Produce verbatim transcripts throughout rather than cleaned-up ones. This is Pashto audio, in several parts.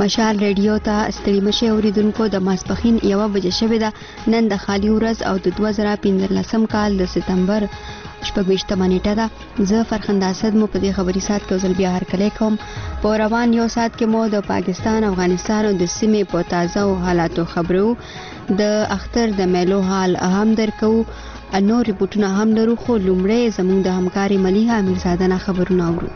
مشال ریډیو ته ستړي مشه اوریدونکو د ماسپخین یوه بجې شوې ده. نن د خالي ورځ او د دوه زره پنځلسم کال د سپتمبر شپږویشتمه نیټه ده. زه فرخنده اسد مو په دې خبري سات کې ځل بیا هرکلی کوم. په روان یو سات کې مو د پاکستان افغانستان او د سیمې په تازه او حالاتو خبرو، د اختر د میلو حال هم درکو، نور ریپورټونه هم لرو، خو لومړی زموږ د همکاري ملیحه امیرزاده نه خبرونه اورو.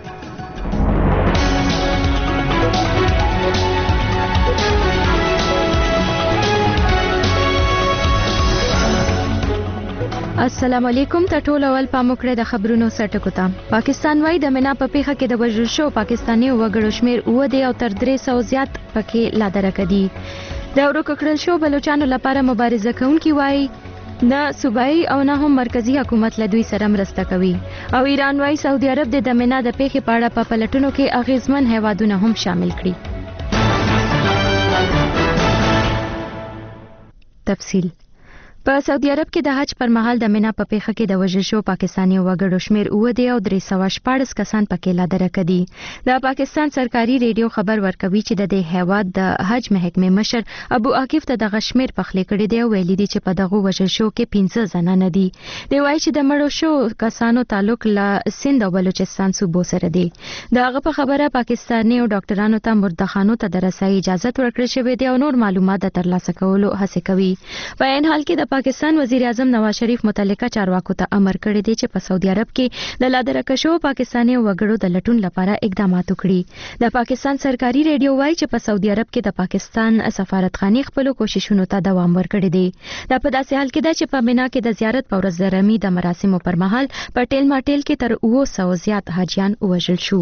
السلام علیکم. ته ټول اول پام وکړئ د خبرونو سرټکو ته. پاکستان وايي د مینا په پیښه کې د وژل شو پاکستاني وګړو شمیر اوه دی او تر درې سوه زیات پکې لا درکه دي. د ورک کړل شو بلوچستان لپاره مبارزه کوونکي وايي نه صوبایي او نه هم مرکزی حکومت له دوی سره مرسته کوي. او ایران وايي سعودي عرب د مینا د پیښې په اړه په پلټنو کې اغیزمن هیوادونه هم شامل کړي. تفصیل په سعودي عرب کې د حج پر مهال د مینا په پیښه کې د وژل شو پاکستاني وګړو شمیر اوه دی او درې سوه شپاړس کسان پکې لا درکه دي. د پاکستان سرکاري ریډیو خبر ورکوي چې د دې هیواد د حج محکمې مشر ابو عاکف ته دغه شمیر پخلی کړی دی او ویلي دي چې په دغه وژل شو کې پنځه زنانه دي. دی وایي چې د مړو شو کسانو تعلق له سند او بلوچستان صوبو سره دی. دغه په خبره پاکستاني او ډاکټرانو ته مردخانو ته د رسایي اجازه ورکړل شوې ده او نور معلومات د ترلاسه کولو هڅه کوي. په عین حال کې د پاکستان وزیر اعظم نواز شریف متعلقه چارواکو ته امر کړی دی چې په سعودي عرب کې د لادرکه شو پاکستاني وګړو د لټون لپاره اقدامات وکړي. د پاکستان سرکاري ریډیو وایي چې په سعودي عرب کې د پاکستان سفارتخانه خپل کوششونو ته دوام ورکړی دی. دا په داسې حال کې ده چې په مینا کې د زیارت په ورځ د رمي د مراسمو پر مهال په ټیل ماټیل کې تر اوه سوه زیات حاجیان وژل شو.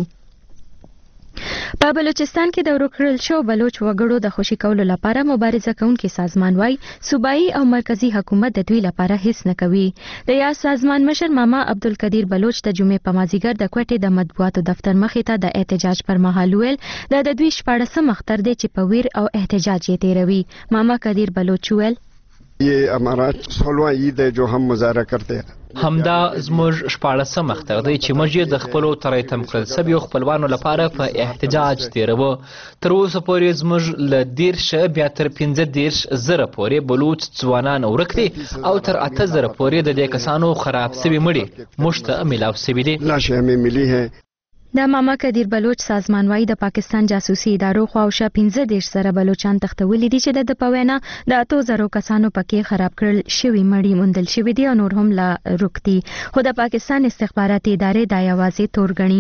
په بلوچستان کې د ورکړل شو بلوچ وګړو د خوشي کولو لپاره مبارزه کوونکي سازمان وايي صوبایي او مرکزی حکومت د دوی لپاره هیڅ نه کوي. د یا سازمان مشر ماما عبدالقدیر بلوچ د جمعې په مازیګر د کوټې د مطبوعاتو دفتر مخې ته د احتجاج پر مهال ویل دا د دوی شپاړسم اختر دی چې په ویر او احتجاج یې تیروي. ماما قدیر بلوچ ویل یہ ہمارا سولہواں عید ہے جو ہم مظاہرہ کرتے ہیں. همدا زموږ شپاړسم اختر دی چې موږ د خپلو تریتم کړل سویو خپلوانو لپاره په احتجاج تیروو. تر اوسه پورې زموږ له دیرشه بیا تر پنځه دیرش زره پورې بلوچ ځوانان ورک دي او تر اته زره پورې د دې کسانو خراب سوي مړي موږ ته میلاو سوي دي. لاشیں ہمیں ملی ہیں. د ماما قدیر بلوچ سازمان وايي د پاکستان جاسوسي ادارو خواوشا پنځه دیرش سره بلوچان تختولي دي چې د په وینا د اتو زرو کسانو پکې خراب کړل شوي مړي موندل شوي دي او نور هم لا روک دي. خو د پاکستان استخباراتي ادارې دا یوازې تور ګڼي.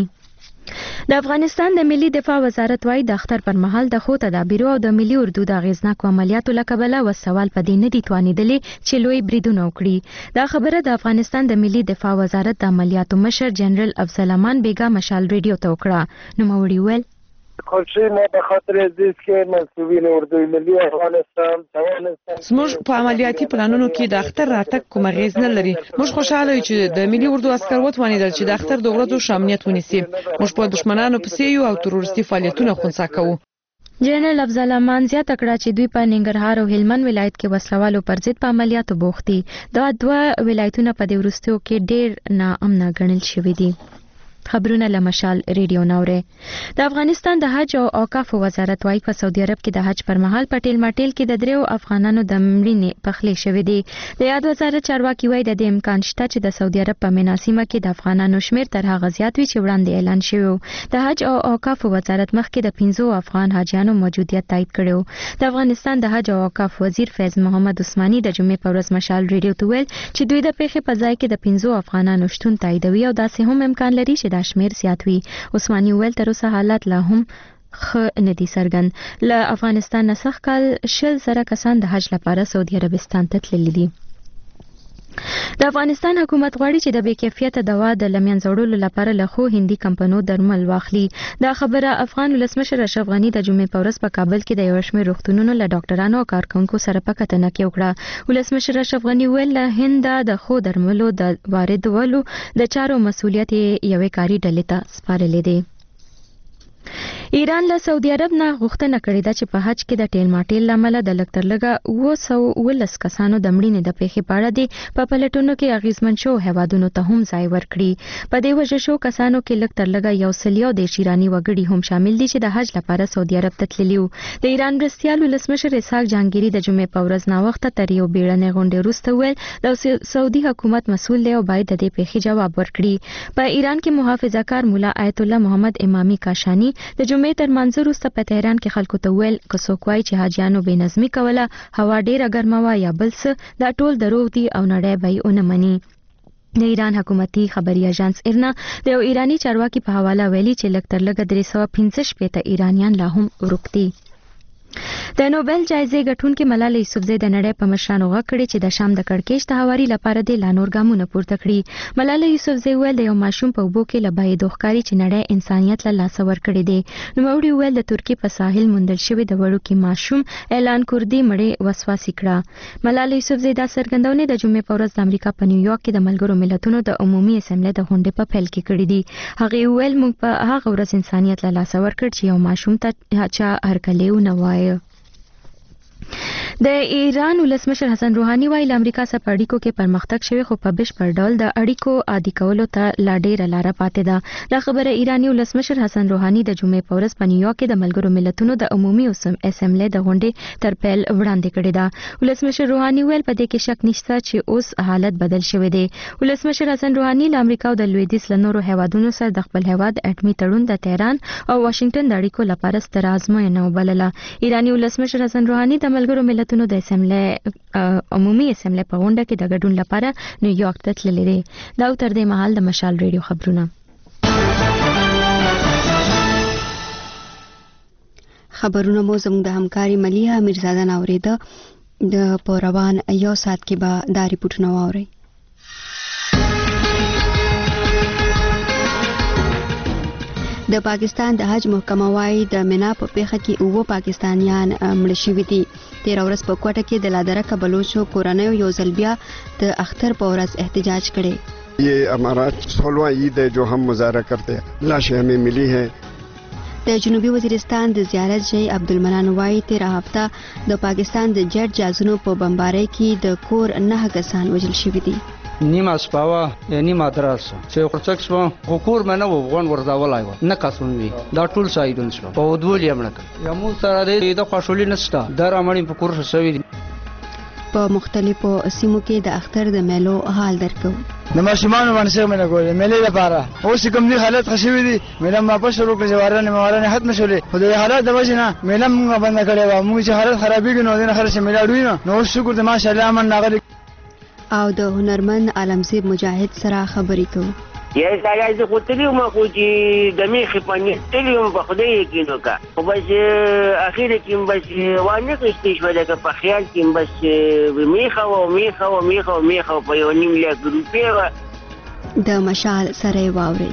د افغانستان د ملي دفاع وزارت وايي د اختر پر مهال د خو تدابیرو او د ملي اردو د اغیزناکو عملیاتو له کبله وسوال په دې نه دي توانېدلې چې لوی بریدونه وکړي. دا خبره د افغانستان د ملي دفاع وزارت د عملیاتو مشر جنرال افضل امان بیگا مشال ریډیو ته وکړه. نوموړي ویل خوشی ما به خاطر ازدیز که منصوبین اردوی ملی افغانستان توانستان زموږ په عملیاتي پلانونو کې د اختر راتګ کوم اغیز نه لري. موږ خوشاله یو چې د ملي اردو عسکر وتوانېدل چې د اختر د ورځو شامنیت ونیسي. موږ په دښمنانو پسې یو او تروریستي فعالیتونه خنثی کوو. جنرال افضل امان زیاته کړه چې دوی په ننګرهار او هلمند ولایت کې وسلوالو پر ضد په عملیاتو بوخت دي. دا دوه ولایتونه په دې وروستیو کې ډېر ناامنه ګڼل شوي دي. خبرونه له مشال ریډیو نوره. د افغانستان د حج او اوقاف وزارت وايي په سعودي عرب کې د حج پر مهال په ټیل ماټیل کې د دریو افغانانو د مړینې پخلی شوې دي. د یاد وزارت چارواکي وايي د دې امکان شته چې د سعودي عرب په مینا سیمه کې د افغانانو شمیر تر هغه زیات وي چې وړاندې اعلان شوی. د حج او اوقاف وزارت مخکې د پنځو افغان حاجیانو موجودیت تایید کړو. د افغانستان د حج او اوقاف وزیر فیض محمد عثماني د جمعې په ورځ مشال ریډیو ته ویل چې دوی د پیښې په ځای کې د پنځو افغانانو شتون تاییدوي او داسې هم امکان لري چې دا شمیر زیات وي. عثماني ویل تر اوسه حالات لا هم ښه نه دي څرګند. له افغانستان نه سږ کال شل زره کسان د حج لپاره سعودي عربستان ته تللي دي. د افغانستان حکومت غواړي چې د بې کیفیته دوا د له منځه وړلو لپاره له ښو هندي کمپنو درمل واخلي. دا خبره افغان ولسمشر اشرف غني د جمعې په ورځ په کابل کې د یو شمېر روغتونونو له ډاکټرانو او کارکوونکو سره په کتنه کې وکړه. ولسمشر اشرف غني ویل له هند د ښو درملو د واردولو د چارو مسؤلیت یې یوې کاري ډلې ته سپارلی دی. ایران له سعودي عرب نه غوښتنه کړې ده چې په حج کې د ټیل ماټیل لامل د لکتر لګه اوه سوه اوولس کسانو د مړینې د پیښې په اړه د په پلټونو کې اغیزمن شو هیوادونو ته هم ځای ورکړي. په دې وجه شو کسانو کې لکتر لګه یو سل یو د ایرانی وګړي هم شامل دي چې د حج لپاره سعودي عرب ته تللي وو. د ایران مرستیال ولسمشر اسحاق جهانګیري د جمعې په ورځ ناوخته تر یو بیړنۍ غونډې وروسته وویل د سعودي حکومت مسؤل دی او باید د دې پیښې جواب ورکړي. په ایران کې محافظه‌کار مولا آیت الله محمد امامي کاشانی د جمعې تر منځ وروسته په تهران کې خلکو ته ویل که څوک وایي چې حاجیانو بې نظمي کوله، هوا ډیره ګرمه وه یا بل څه، دا ټول دروغ دي او نړۍ به یې ونه مني. د ایران حکومتي خبري اژانس ایرنا د یو ایرانی چارواکي په حواله ویلي چې لکتر لګه درې سوه پنځه شپېته ایرانیان لا هم ورک دي. د نوبل جایزې ګټونکې ملالۍ یوسفزۍ د نړۍ په مشرانو غږ کړی چې د شام د کړکېچ د هواري لپاره د لا نور ګامونه پورته کړي. ملالۍ یوسفزۍ ویل د یو ماشوم په اوبو کې له بایدو ښکاري چې نړۍ انسانیت له لاسه ورکړی دی. نوموړي ویل د ترکیې په ساحل موندل شوی د وړوکي ماشوم اعلان کردي مړې وسواسي کړه. ملالۍ یوسفزۍ دا څرګندونې د جمعې په ورځ د امریکا په نیویارک کې د ملګرو ملتونو د عمومي اسمبلۍ د غونډې په پیل کې کړې دي. هغې ویل موږ په هغه ورځ انسانیت له لاسه ورکړ چې یو ماشوم ته چا هرکلی ونه وایه. د ایران ولسمشر حسن روحاني وایي له امریکا سره په اړیکو کې پرمختګ شوی خو په بشپړ ډول د اړیکو عادي کولو ته لا ډیره لاره پاتې ده. دا خبره ایرانی ولسمشر حسن روحاني د جمعې په ورځ په نیویارک کې د ملګرو ملتونو د عمومي اسمبلۍ د غونډې تر پیل وړاندې کړې ده. ولسمشر روحاني ویل په دې کې شک نشته چې اوس حالت بدل شوی دی. ولسمشر حسن روحاني له امریکا او د لویدیځ له نورو هیوادونو سره د خپل هیواد اټومي تړون د تهران او واشنگټن د اړیکو لپاره ستر ازموینه وبلله. ایرانی ولسمشر حسن روحاني د ملګرو ملتونو د اسمبلۍ عمومي اسمبلۍ په غونډه کې د ګډون لپاره نیویارک ته تللی دی. دا تر دې مهال د مشال ریډیو خبرونه. خبرونه مو زموږ د همکاري ملیحه میرزاده نه اورېده. د په روان یو ساعت کې به دا ریپورټونه واورئ. د پاکستان د حج محکمه وايي د مینا په پیښه کې اووه پاکستانیان مړه شوي دي. تیره ورځ په کوټه کې د لادرکه بلوچو کورنیو یو ځل بیا د اختر په ورځ احتجاج کړي. یہ ہمارا سولہواں عید ہے جو ہم مظاہرہ کرتے ہیں، لاشیں ہمیں ملی ہیں. د جنوبي وزیرستان د زیارت ځای عبدالمنان وایي تیره هفته د پاکستان د جټ جازونو په بمبارۍ کې د کور نهه کسان وژل شوي دي. نیمه سپاوه یا نیمه دراسه چې خرڅک شو خو کور مې نه و غون ورځولای و نه کسون وی دا ټول شاهدون شو په ودول یې مړک یا مو سره د خوشولي نشته در امړي په کور شوی دي. په مختلفو سیمو کې د اختر د میلو حال درکو. د ماشومان باندې مې نه کولې میلې لپاره اوس کوم دي حالت خشوي دي میله ما په شروع کې جوارانه موارانه ختم شولې خو د حالت د وجه نه میله موږ بند کړې و موږ چې حالت خرابېږي نو دنه خرڅ میله ډوینه نو شکر د ماشاءالله من ناغلی او د هنرمند عالمزیب مجاهد سره خبرې کوو. یا سایه زه خو تلیوم خو چې د میخې په نیت تلیوم په خدای یقین وکړه خو بس اخر کې بس وانه کشتې شوه لکه په خیال کې بس میخه و میخه و میخه و میخه په یو نیم لاک روپۍ وه. د مشال سره یې واورئ.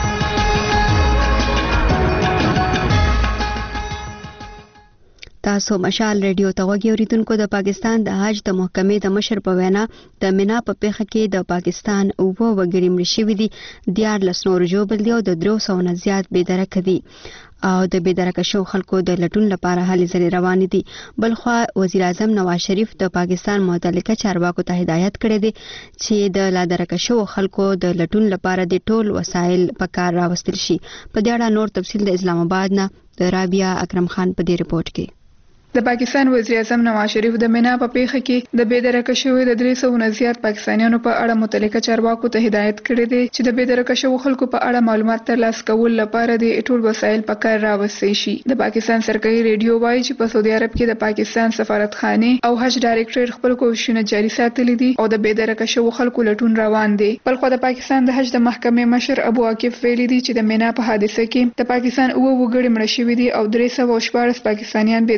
تاسو مشال ریډیو ته غوږی اوریدونکو. د پاکستان د حج د محکمې د مشر په وینا د مینا په پیښه کې د پاکستان اووه وګړي مړه شوي دي، دیارلس نور ژوبل دي او د درو سوو نه زیات بېدرکه دي او د بېدرکه شوو خلکو د لټون لپاره هلې ځلې روانې دي. بلخوا وزیر اعظم نواز شریف د پاکستان متعلقه چارواکو ته هدایت کړی دی چې د لادرکه شوو خلکو د لټون لپاره د ټول وسایل په کار راوستل شي. په دې اړه نور تفصیل د اسلام آباد نه د رابعه اکرم خان په دې رپورټ کې. د پاکستان وزیر اعظم نواز شریف د مینا په پیښه کې د بېدرکه شویو د درې سوو نه زیات پاکستانیانو په اړه متعلقه چارواکو ته هدایت کړی دی چې د بېدرکه شوو خلکو په اړه معلومات ترلاسه کول لپاره د ټول وسایل په کار راوستل شي. د پاکستان سرکاري ریډیو وایي چې په سعودي عرب کې د پاکستان سفارتخانې او حج ډایرکټریټ خپل کوښښونه جاري ساتلي دي او د بېدرکه شوو خلکو لټون روان دی. بلخوا د پاکستان د حج د محکمې مشر ابو عاکف ویلي دي چې د مینا په حادثه کې د پاکستان اووه وګړي مړه شوي دي او درې سوه شپاړس پاکستانیان بېدرکه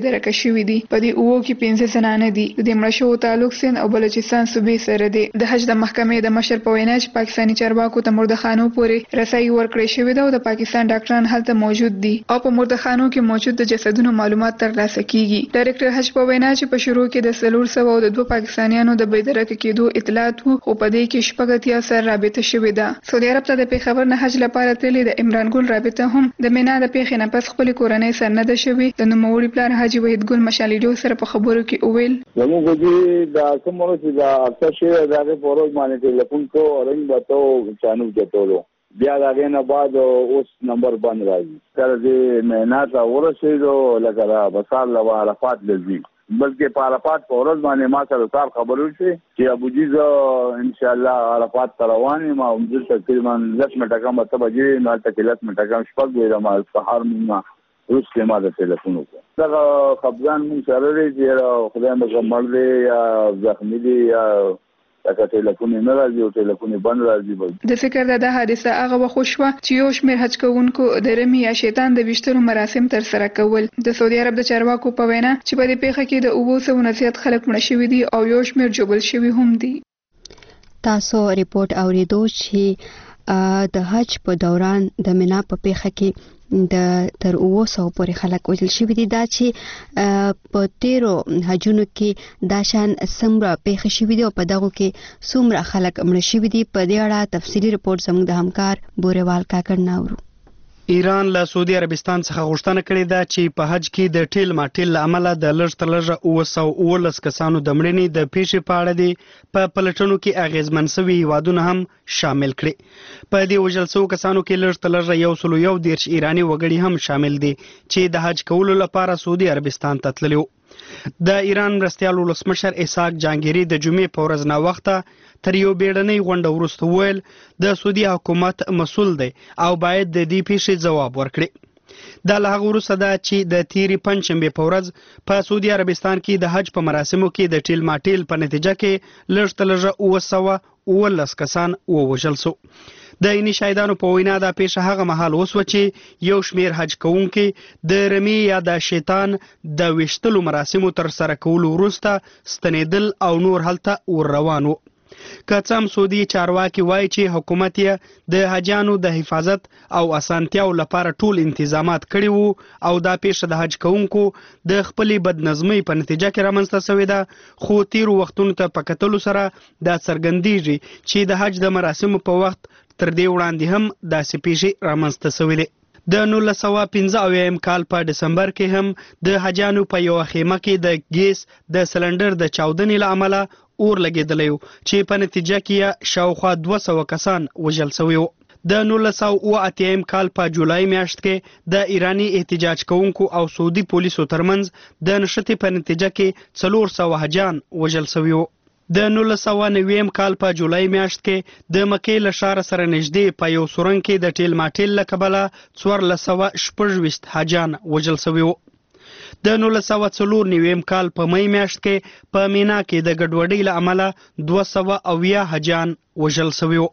شوي دي. په دې اوو کې پنځه زنانه دي. د دې مړه شوو تعلق سند او بلوچستان صوبې سره دی. د حج د محکمې د مشر په وینا چې پاکستاني چارواکو ته مردخانو پورې رسایي ورکړې شوې ده او د پاکستان ډاکټران هلته موجود دي او په مردخانو کې موجود د جسدونو معلومات ترلاسه کیږي. ډایرکټر حج په وینا چې په شروع کې د څلور سوه او د دوه پاکستانیانو د بېدرکه کېدو اطلاعات وو خو په دې کې شپږ اتیا سره رابطه شوې ده. سعودي عرب ته د پیښور نه حج لپاره تللې د عمران ګل رابطه هم د مینا د پیښې نه پس خپلې کورنۍ سره نه ده شوې. د نوموړي پلار حاجي وحید ګل مشالېډو سره په خبرو کې وویل زموږ چې دا کومه چې دا اکثر شی دا په پروژ باندې ټلیفون کو رنګ بتاو چانو جتولو بیا دا غینه بعد اوس نمبر بند راځي تر دې مینا ته ورسېدو لکه دا بسال له عرفات لږی بلکې په عرفات په ورځ باندې ما سره تار خبرو شي چې ابو جیز ان شاء الله عرفات رواني ما هم تقریبا لس منټه کم ته بجې نه تکلیف منټه کم شپږ ویل ما سحر ما روس کې ما د ټلیفون وکړ دا خپګان مون سره لري چې خدای مګ مړ دی یا زخمی دی یا دا ټلیفون نه راځي او ټلیفون بند راځي. د فکر دا د حادثه هغه وخت شو چې یو شمېر حج کوونکو د رمي یا شیطان د ویشتلو مراسم تر سره کول. د سعودي عرب د چارواکو په وینا چې په دې پیښه کې د اوو سوو نه زیات خلک مړه شوي دي او یو شمېر ژوبل شوي هم دي. تاسو ریپورت اوریدو چې د حج په دوران د مینا په پیښه کې د تر اوو سوو پورې خلک وژل شوي دي. دا چې په تیرو حجونو کې دا شان څومره پیښې شوي دي او په دغو کې څومره خلک مړه شوي دي په دې اړه تفصیلي ریپورت زموږ د همکار بورېوال کاکړ نه اورو. ایران له سعودي عربستان څخه غوښتنه کړې ده چې په حج کې د ټیل ماټیل له امله د لږ تر لږه اوه سوه اوولس کسانو د مړینې د پیښې په اړه دي په پلټنو کې اغیزمن سوي هیوادونه هم شامل کړي. په دې وژل سوو کسانو کې لږ تر لږه یو سلو یو دېرش ایراني وګړي هم شامل دي چې د حج کولو لپاره سعودي عربستان ته تللي وو. د ایران مرستیال ولسمشر اسحاق جهانګیري د جمعې په ورځ ناوخته تر یو بیړنۍ غونډه وروسته وویل د سعودي حکومت مسؤل دی او باید د دې پیښې ځواب ورکړي. دا له هغه وروسته ده چې د تیرې پنجشنبې په ورځ په سعودي عربستان کې د حج په مراسمو کې د ټیل ماټیل په نتیجه کې لږ تر لږه اوه سوه اوولس کسان ووژل سو. د عیني شاهدانو په وینا دا پیښه هغه مهال وسوه چې یو شمېر حج کوونکي د رمي یا د شیطان د ویشتلو مراسمو تر سره کولو وروسته ستنېدل او نور هلته ور روان وو. که څه هم سعودي چارواکي وایي چې حکومت یې د حجانو د حفاظت او اسانتیاو لپاره ټول انتظامات کړي وو او دا پیښه د حج کوونکو د خپلې بدنظمۍ په نتیجه کې رامنځته شوې ده، خو تیرو وختونو ته په کتلو سره دا څرګندېږي چې د حج د مراسمو په وخت تر دې وړاندې هم داسې پیښې رامنځته شوې دي. د نولس سوه پنځه اویایم کال په ډسمبر کې هم د حجانو په یوه خیمه کې د ګیس د سلنډر د چاودنې له امله اور لګېدلی و چې په نتیجه کې شاوخوا دوه سوه کسان وژل شوي وو. د نولس سوه اوه اتیایم کال په جولای میاشت کې د ایراني احتجاج کوونکو او سعودي پولیسو ترمنځ د نښتې په نتیجه کې څلور سوه حجان وژل شوي وو. د نولس سوه نویم کال په جولای میاشت کې د مکې له ښاره سره نږدې په یو سورنګ کې د ټیل ماټیل له کبله څوارلس سوه شپږ ویشت حاجان وژل شوي وو. د نولس سوه څلور نویم کال په می میاشت کې په مینا کې د ګډوډۍ له امله دوه سوه اویا حاجان وژل شوي وو.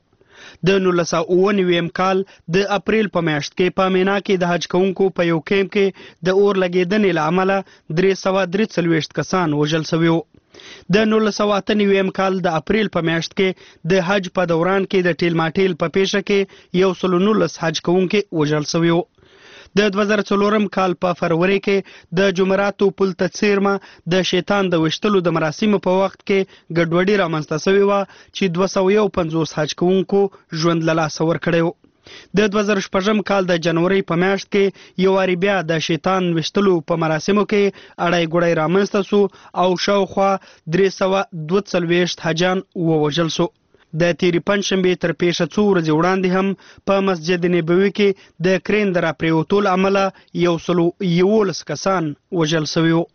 د نولس سوه اووه نویم کال د اپریل په میاشت کې په مینا کې د حج کوونکو په یو کیمپ کې د اور لګېدنې له امله درې سوه درې څلوېښت کسان وژل شوي وو. د نولس سوه اته نویم کال د اپریل په میاشت کې د حج په دوران کې د ټیل ماټیل په پیښه کې یو سلو نولس حج کوونکي وژل شوي وو. د دوه زره څلورم کال په فروری کې د جمعراتو پل ته څیرمه د شیطان د ویشتلو د مراسمو په وخت کې ګډوډي رامنځته شوې وه چې دوه سوه یو پنځوس حج کوونکو ژوند له لاسه ورکړی و. د دوه زره شپږم کال د جنورۍ په میاشت کې یو وارې بیا د شیطان ویشتلو په مراسمو کې اړی ګوړی رامنځته سو او شاوخوا درې سوه دوه څلوېښت حجان ووژل سو. د تیرې پنجشنبې تر پیښه څو ورځې وړاندې هم په مسجد نبوي کې د کرین د راپرېوتو له امله یو سلو یولس کسان وژل شوي وو.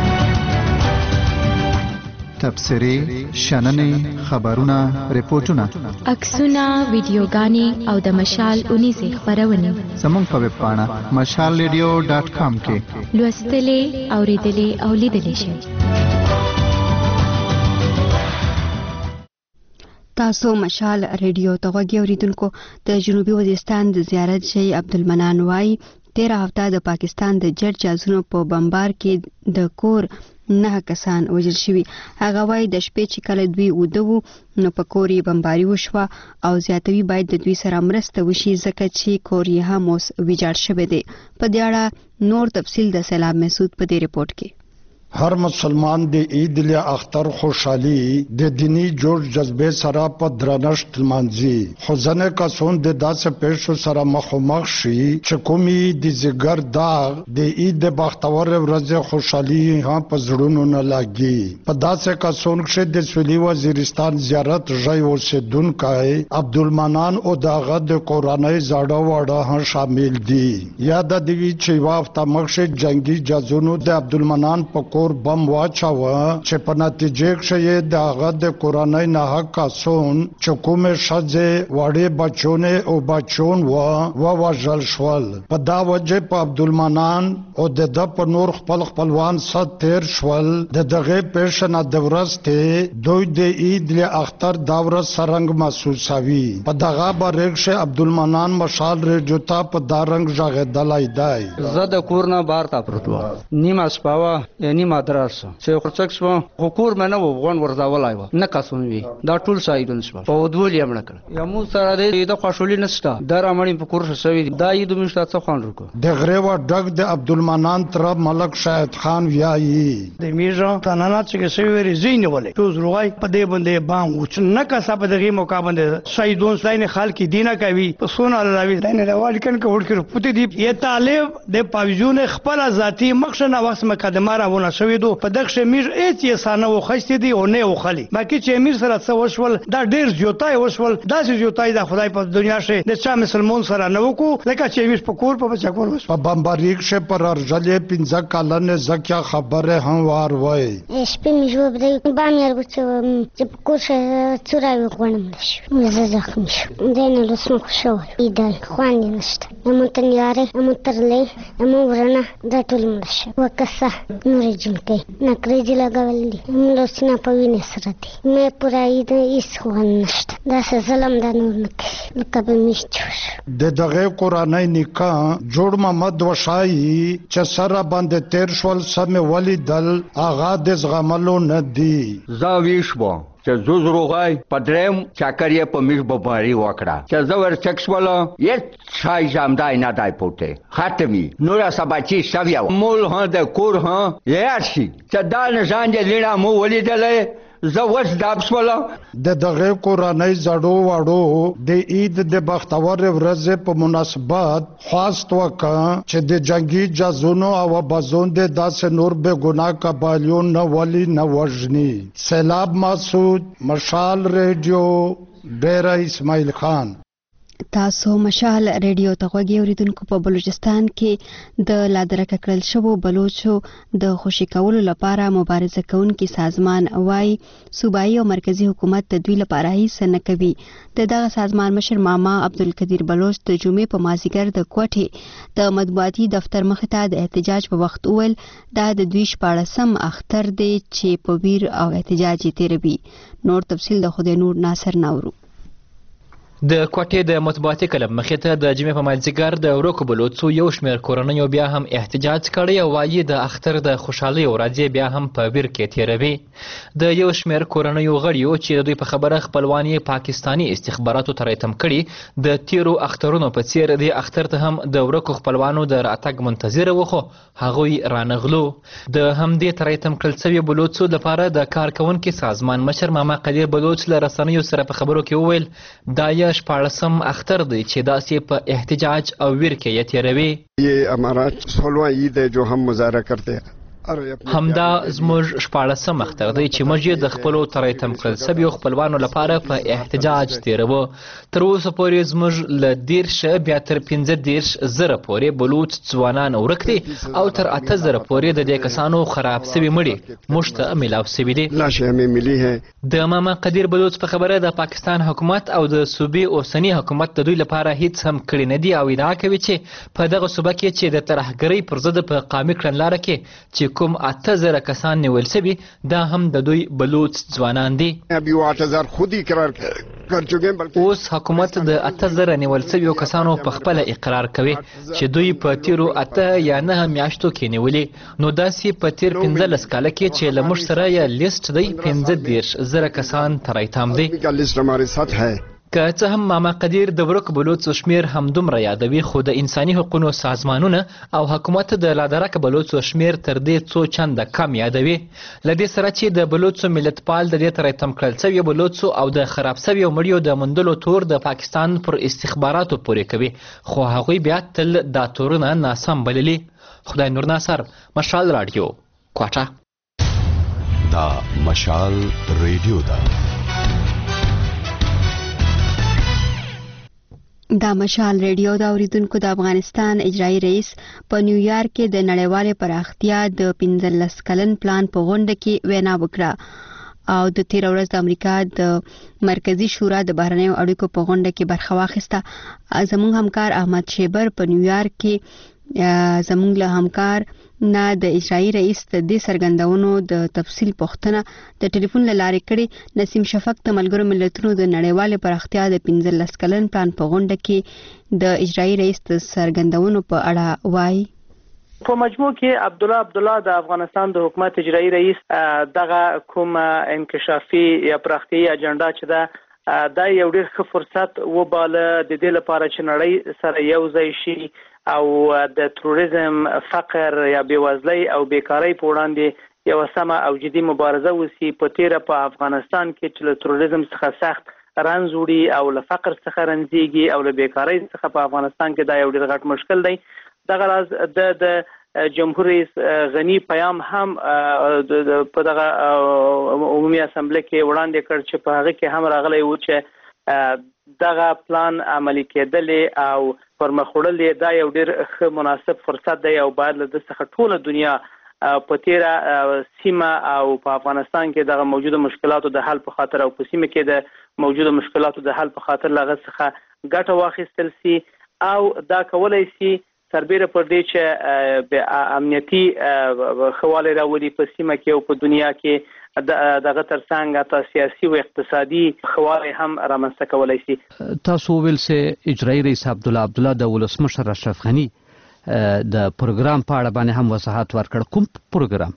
تبصرې، شننې، خبرونه، ریپورټونه، عکسونه، ویډیوګانې او د مشال اونیزې خپرونې زموږ په ویب پاڼه مشال ریډیو ډاټ کام کې لوستلې، اورېدلې او لیدلې شئ. تاسو مشال ریډیو ته غوږ اوریدونکو د جنوبي وزیرستان د زیارت شي عبدالمنان وای تیره هفته د پاکستان د جټ جازونو په بمبار کې د کور نه کسان وژل شوي. هغه وایي د شپې چې کله دوی وده وو نو په کور یې بمباري وشوه او زیاتوي باید د دوی سره مرسته وشي ځکه چې کور یې هم اوس ویجاړ شوی دی. په دې اړه نور تفصیل د سیلاب مسعود په دې رپورټ کې. هر مسلمان د عید ل اختر خوشحالي د دینی جوړ جذبه سره په درنښت لمانځي، خو ځنه کسون د داسې پیښو سره مخامخ شي چې کومي د زګر داغ د عید د بختور ورځ خوشحالي هم په زړونو نه لاګي. په داسې کسون کې د سویلي وزیرستان زیارت ژوند اوسیدونکو عبدالمنان او داغه د قرآنی زاړه واړه هم شامل دي. یاد دی چې وافت مخشه جنگي جازونو د عبدالمنان په اور بم واچاوه چې په نتیجه کې د هغه د قرآنی نه کسون چې کومه شځه وړې بچونه او بچون و و وژل شول. په دا وجه په عبدالمنان او د د په نور خپل خپلوان سات تیر شول. د دغه پیښه د ورسته دوی د عید له اختر دا ورځ سرنګ محسوسوي. په دغه برېښه عبدالمنان مشال ریډیو ته په دارنګ ژغېدلای دی. زه د کور نه بار تا پروتو نیمه شپه یعنی مدرسه چې خرڅک شو حکومت منه وغون ورځولای و نه کسون وی دا ټول شاهدون شو په ودول یم نه کړ یا مو سره د خوشحالي نشته در امړي په کور شوی دا یی د مشته څه خوان ورکو د غریوا ډګ د عبدالمنان تر ملک شاهد خان ویایي د میژه تنانات چې شوی رزین ولې تو زروای په دې باندې بام وچ نه کسا په دغه موقع باندې شاهدون ساين خلک دینه کوي په سونه الله دینه راوړ کن کو ورکو پته دی یې طالب د پاویزون خپل ذاتی مخشنه وخت مقدمه راونه شوی دو په دغه میر ایت یې سانه وخښتې دی او نه وخلی باقي چې امیر سره څه وشول دا ډیر جوتای وشول دا چې جوتای د خدای په دنیا شه د چا مسلمان سره نه وکړو لکه چې امیر په کور په بچا کور وشو په بمباریک شه پر ارجلې پنځه کالنه زکه خبره هم وار وای شپې می جواب دی باندې ورغچو چې په کور شه چورای وکړم شو زه زخم شو دینه لسمه شو ایدای خوان نشته نو تن یاره نو ترلې نو ورنه دا ټول مرشه وکسه نور جنکې نکریجی لګول دي ملوسینا په وینې سره دي مې پورای د ایس خوان نشته دا څه ظلم د نور نکي لکه به میشتور د دغه قرآنی نکاح جوړ محمد وشایي چې سره باندې تیر شول سم ولیدل اغا د زغملو نه دی زاویش بو چې زوز روغای پدرم چاکریه په میش بمباری وکړه چې زور چکس ولا یې شای جامدای نه دای پوته ختمي نور سباچی شویا مول ها د کور ها یاشي چې دا نه ځان دې لینا مو ولیدلې زوج دابس ولا د دغه قرآنی زړو واړو د عید د بختور ورځ په مناسبت خواست وکړه چې د جنگي جازونو او بازون د داسې نور به ګناه قبالیون نه ولی نه وژني. سیلاب مسعود مشال ریډیو ډیره اسماعیل خان. تاسو مشال ریډیو ته غوږی اوریدونکو په بلوچستان کې د لادرکه کړل شوو بلوچو د خوشی کولو لپاره مبارزه کوونکي سازمان وای صوبایي او مرکزی حکومت د دوی لپاره هیڅ نه کوي. د دغه سازمان مشر ماما عبدالقدیر بلوچ د جمعې په مازیګر د کوټې د مطبوعاتي دفتر مخې ته د احتجاج په وخت وویل دا د دوی شپاړسم اختر دی چې په ویر او احتجاج یې تیروي. نور تفصیل د خدای نور ناصر ناورو. د کوټې د مطبوعاتي کلب مخې ته د جمعې په مازدیګر د ورکو بلوڅو یو شمېر کورنیو بیا هم احتجاج کړی او وایي د اختر د خوشحالۍ ورځې بیا هم په ویر کې تیروي. د یو شمېر کورنیو غړیو چې د دوی په خبره خپلوان یې پاکستاني استخباراتو ته راټم کړي د تیرو اخترونو په څیر د اختر ته هم د ورکو خپلوانو د راتګ منتظره وو خو هغوی رانغلو. د همدې ته راټم کړل شوي بلوڅو لپاره د کارکوونکي سازمان مشر ماما قدیر بلوچ له رسنیو سره په خبرو کې وویل دا یې شپاړسم اختر دی چې داسې په احتجاج او ویر کې یې تیروي. یہ ہمارا سولہواں عید ہے جو ہم مظاہرہ کرتے ہیں. همدا زموږ شپاړسم اختر دی چې موږ یې د خپلو تریتم کړل شویو خپلوانو لپاره په احتجاج تیروو. تر اوسه پورې زموږ له دیرشه بیا تر پنځه دیرش زره پورې بلوچ ځوانان ورک دي او تر اته زره پورې د دې کسانو خراب سوي مړي موږ ته میلاو سوي دي. لاشیں ہمیں ملی ہیں. د ماما قدیر بلوچ په خبره د پاکستان حکومت او د صوبې اوسنی حکومت د دوی لپاره هیڅ هم کړی نه دي او ادعا کوي چې په دغه صوبه کې چې د ترهګرۍ پر ضد په قامي کړنلاره کې چې کوم اته زره کسان نیول شوي دا هم د دوی بلوچ ځوانان دي. ابي آठ हजार खुद ही करार कर चुके हैं, बल्कि اوس حکومت د اته زره نیول شویو کسانو په خپل اقرار کوي چې دوی په تیرو اته یا نه میاشتو کې نیولې. نو داسې په تیر پنځلس کاله کې چې له موږ سره یې لیست دی پنځه دېرش زره کسان تر ایتام دی. का लिस्ट हमारे साथ है. که څه هم ماما قدیر د ورک بلوڅو شمیر همدومره یادوي، خو د انساني حقوقو سازمانونه او حکومت د لادرک بلوڅو شمیر تر دې څو چنده کم یادوي. لدې سره چې د بلوڅو ملتپال د دې تر تم کړل شوی بلوڅو او د خراب شوی مړیو د مندلو تور د پاکستان پر استخباراتو پورې کوي، خو هغوی بیا تل دا تورونه ناسم بللي. خدای نور ناصر، مشال رادیو، کوټه. دا مشال ریډیو ده. دا مشال ریډیو دا اوریدونکو د افغانستان اجرایی رئیس په نیویارک کې د نړیوالې پراختیا د پنځلس کلن پلان په غونډه کې وینا وکړه او د تیر ورځ د امریکا د مرکزی شورا د بهرنیو اړیکو په غونډه کې برخه واخیسته. زموږ همکار احمد شیبر په نیویارک کې زموږ له همکار نه د اجرایی رئیس د دې سرګندونو د تفصیل پوښتنه د ټلیفون له لارې کړې. نسیم شفق د ملګرو ملتونو د نړیوالې پراختیا د پنځلس کلن پلان په غونډه کې د اجرایی رئیس د سرګندونو په اړه وایي. په مجموع کې عبدالله عبدالله د افغانستان د حکومت اجرایی رئیس دغه کوم انکشافي یا پراختیایي اجنډا چې ده دا یو ډېر ښه فرصت وباله د دې لپاره چې نړۍ سره یو ځای شي او د تروریزم، فقر یا بېوزلۍ او بیکارۍ په وړاندې یو سمه او جدي مبارزه وسی. په تیره په افغانستان کې چې له تروریزم څخه سخت رنځ وړي او له فقر څخه رنځيږي او له بیکارۍ څخه په افغانستان کې دا یو ډېر غټ مشکل دی. دغه راز د د جمهور رئیس غنی پیام هم په دغه عمومي اسمبلی کې وړاندې کړ چې په هغه کې هم راغلی و چې دغه پلان عملي کېدل او پرمخ وړل دا یو ډېر ښه مناسب فرصت دی او باید له دې څخه ټوله دنیا په تیره سیمه او په افغانستان کې دغه موجوده مشکلاتو د حل په خاطر او په سیمه کې د موجوده مشکلاتو د حل په خاطر لغه څخه ګټه واخیستل سي او دا کولای سي سربیره پر دې چې امنیتي خواله راولي په سیمه کې او په دنیا کې دغه ترڅنګ تا سیاسي او اقتصادي خواله هم رامنځته کولای شي. تاسو ویل چې اجرایی رئیس عبدالله عبدالله د ولسمشر اشرف غنی د پروګرام په اړه باندې هم وضاحت ورکړ. کوم پروګرام؟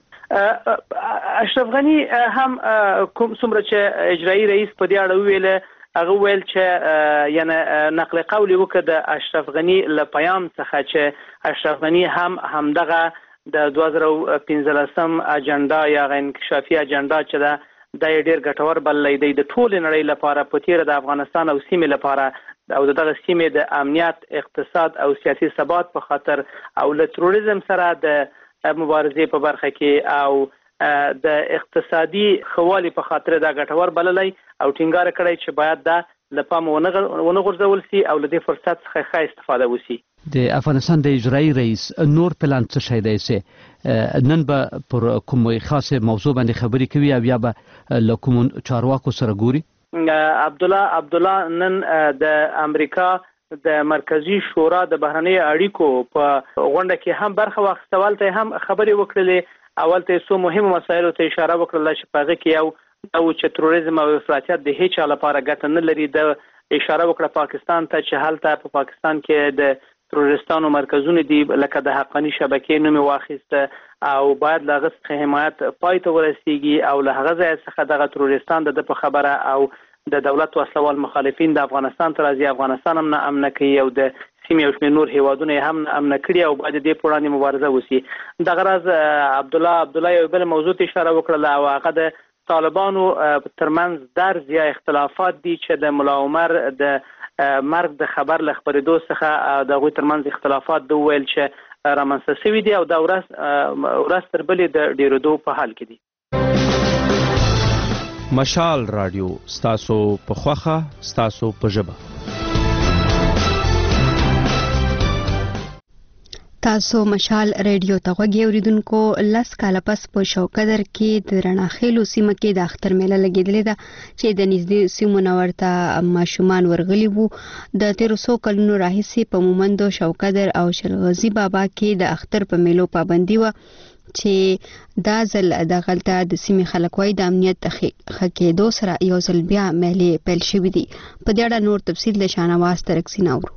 اشرف غنی هم کوم څومره چې اجرایی رئیس په دې اړه ویل، هغه ویل چې یعنی نقل قول وکړ د اشرف غنی له پیام څخه چې اشرف غنی هم همدغه د دوه زره پنځلسم اجنډا یا انکشافي اجنډا چې دا د ډېر ګټور بللی دی د ټولې نړۍ لپاره په تیره د افغانستان او سیمې لپاره او دغه سیمې د امنیت، اقتصاد او سیاسي ثبات په خاطر او له تروریزم سره د مبارزې په برخه کې او د اقتصادي خوالي په خاطر دا ګټور بللی او ټینګار کړی چې باید دا لپاره ونه غورځول سي او له دې فرصت څخه ښه استفاده وسی. د افغانستان د اجرایی رئیس نور پلان څه شی دی چې نن به پر کوم خاصه موضوع باندې خبرې کوي او یا به له کوم چارواکو سره ګوري؟ عبدالله عبدالله نن د امریکا د مرکزی شورا د بهرنۍ اړیکو په غونډه کې هم برخه واخیسته. ولته هم خبرې وکړلې، اول ته څو مهمو مسایلو ته اشاره وکړله چې په هغه کې یو او چې تروریزم او افراطیت د هیڅ چا لپاره ګټه نه لري. د اشاره وکړه پاکستان ته چې هلته په پاکستان کې د تروریستانو مرکزونه دي لکه د حقانی شبکې نوم واخیسته او باید له هغه څخه حمایت پای ته ورسیږي او له هغه ځای څخه دغه تروریستان د په خبره او د دولت وسلوال مخالفین د افغانستان تر ازي افغانستان هم نه امن کوي او د سیمې او شمېر نور هیوادونه هم امن کړي او باید د پوړانې مبارزه وسی. دغه راز عبدالله عبدالله یو بل موضوع ته اشاره وکړه او هغه د طالبانو ترمنځ درز یا اختلافات دي چې د ملا عمر د مرګ د خبر له خبرېدو څخه د هغوی ترمنځ اختلافات د ویل چې رامنځته شوي دي او دا ورځ ورځ تر بلې د ډېرېدو په حال کې دي. مشال رادیو ستاسو په خوښه ستاسو په ژبه. تاسو مشال ریډیو ته غوږی اوریدونکو. لس کاله پس په شوکدر کې د رڼاخیلو سیمه کې د اختر میله لګېدلې ده چې د نږدې سیمو نه ورته ماشومان ورغلي وو. د تیرو څو کلونو راهیسې په مومندو، شوکدر او شلغزي بابا کې د اختر په میلو پابندي وه چې دا ځل د غلطه د سیمې خلک وایي د امنیت خکېدو سره یو ځل بیا میلې پیل شوې دي. په دې اړه نور تفصیل د شاهنواز ترکسي ناورو.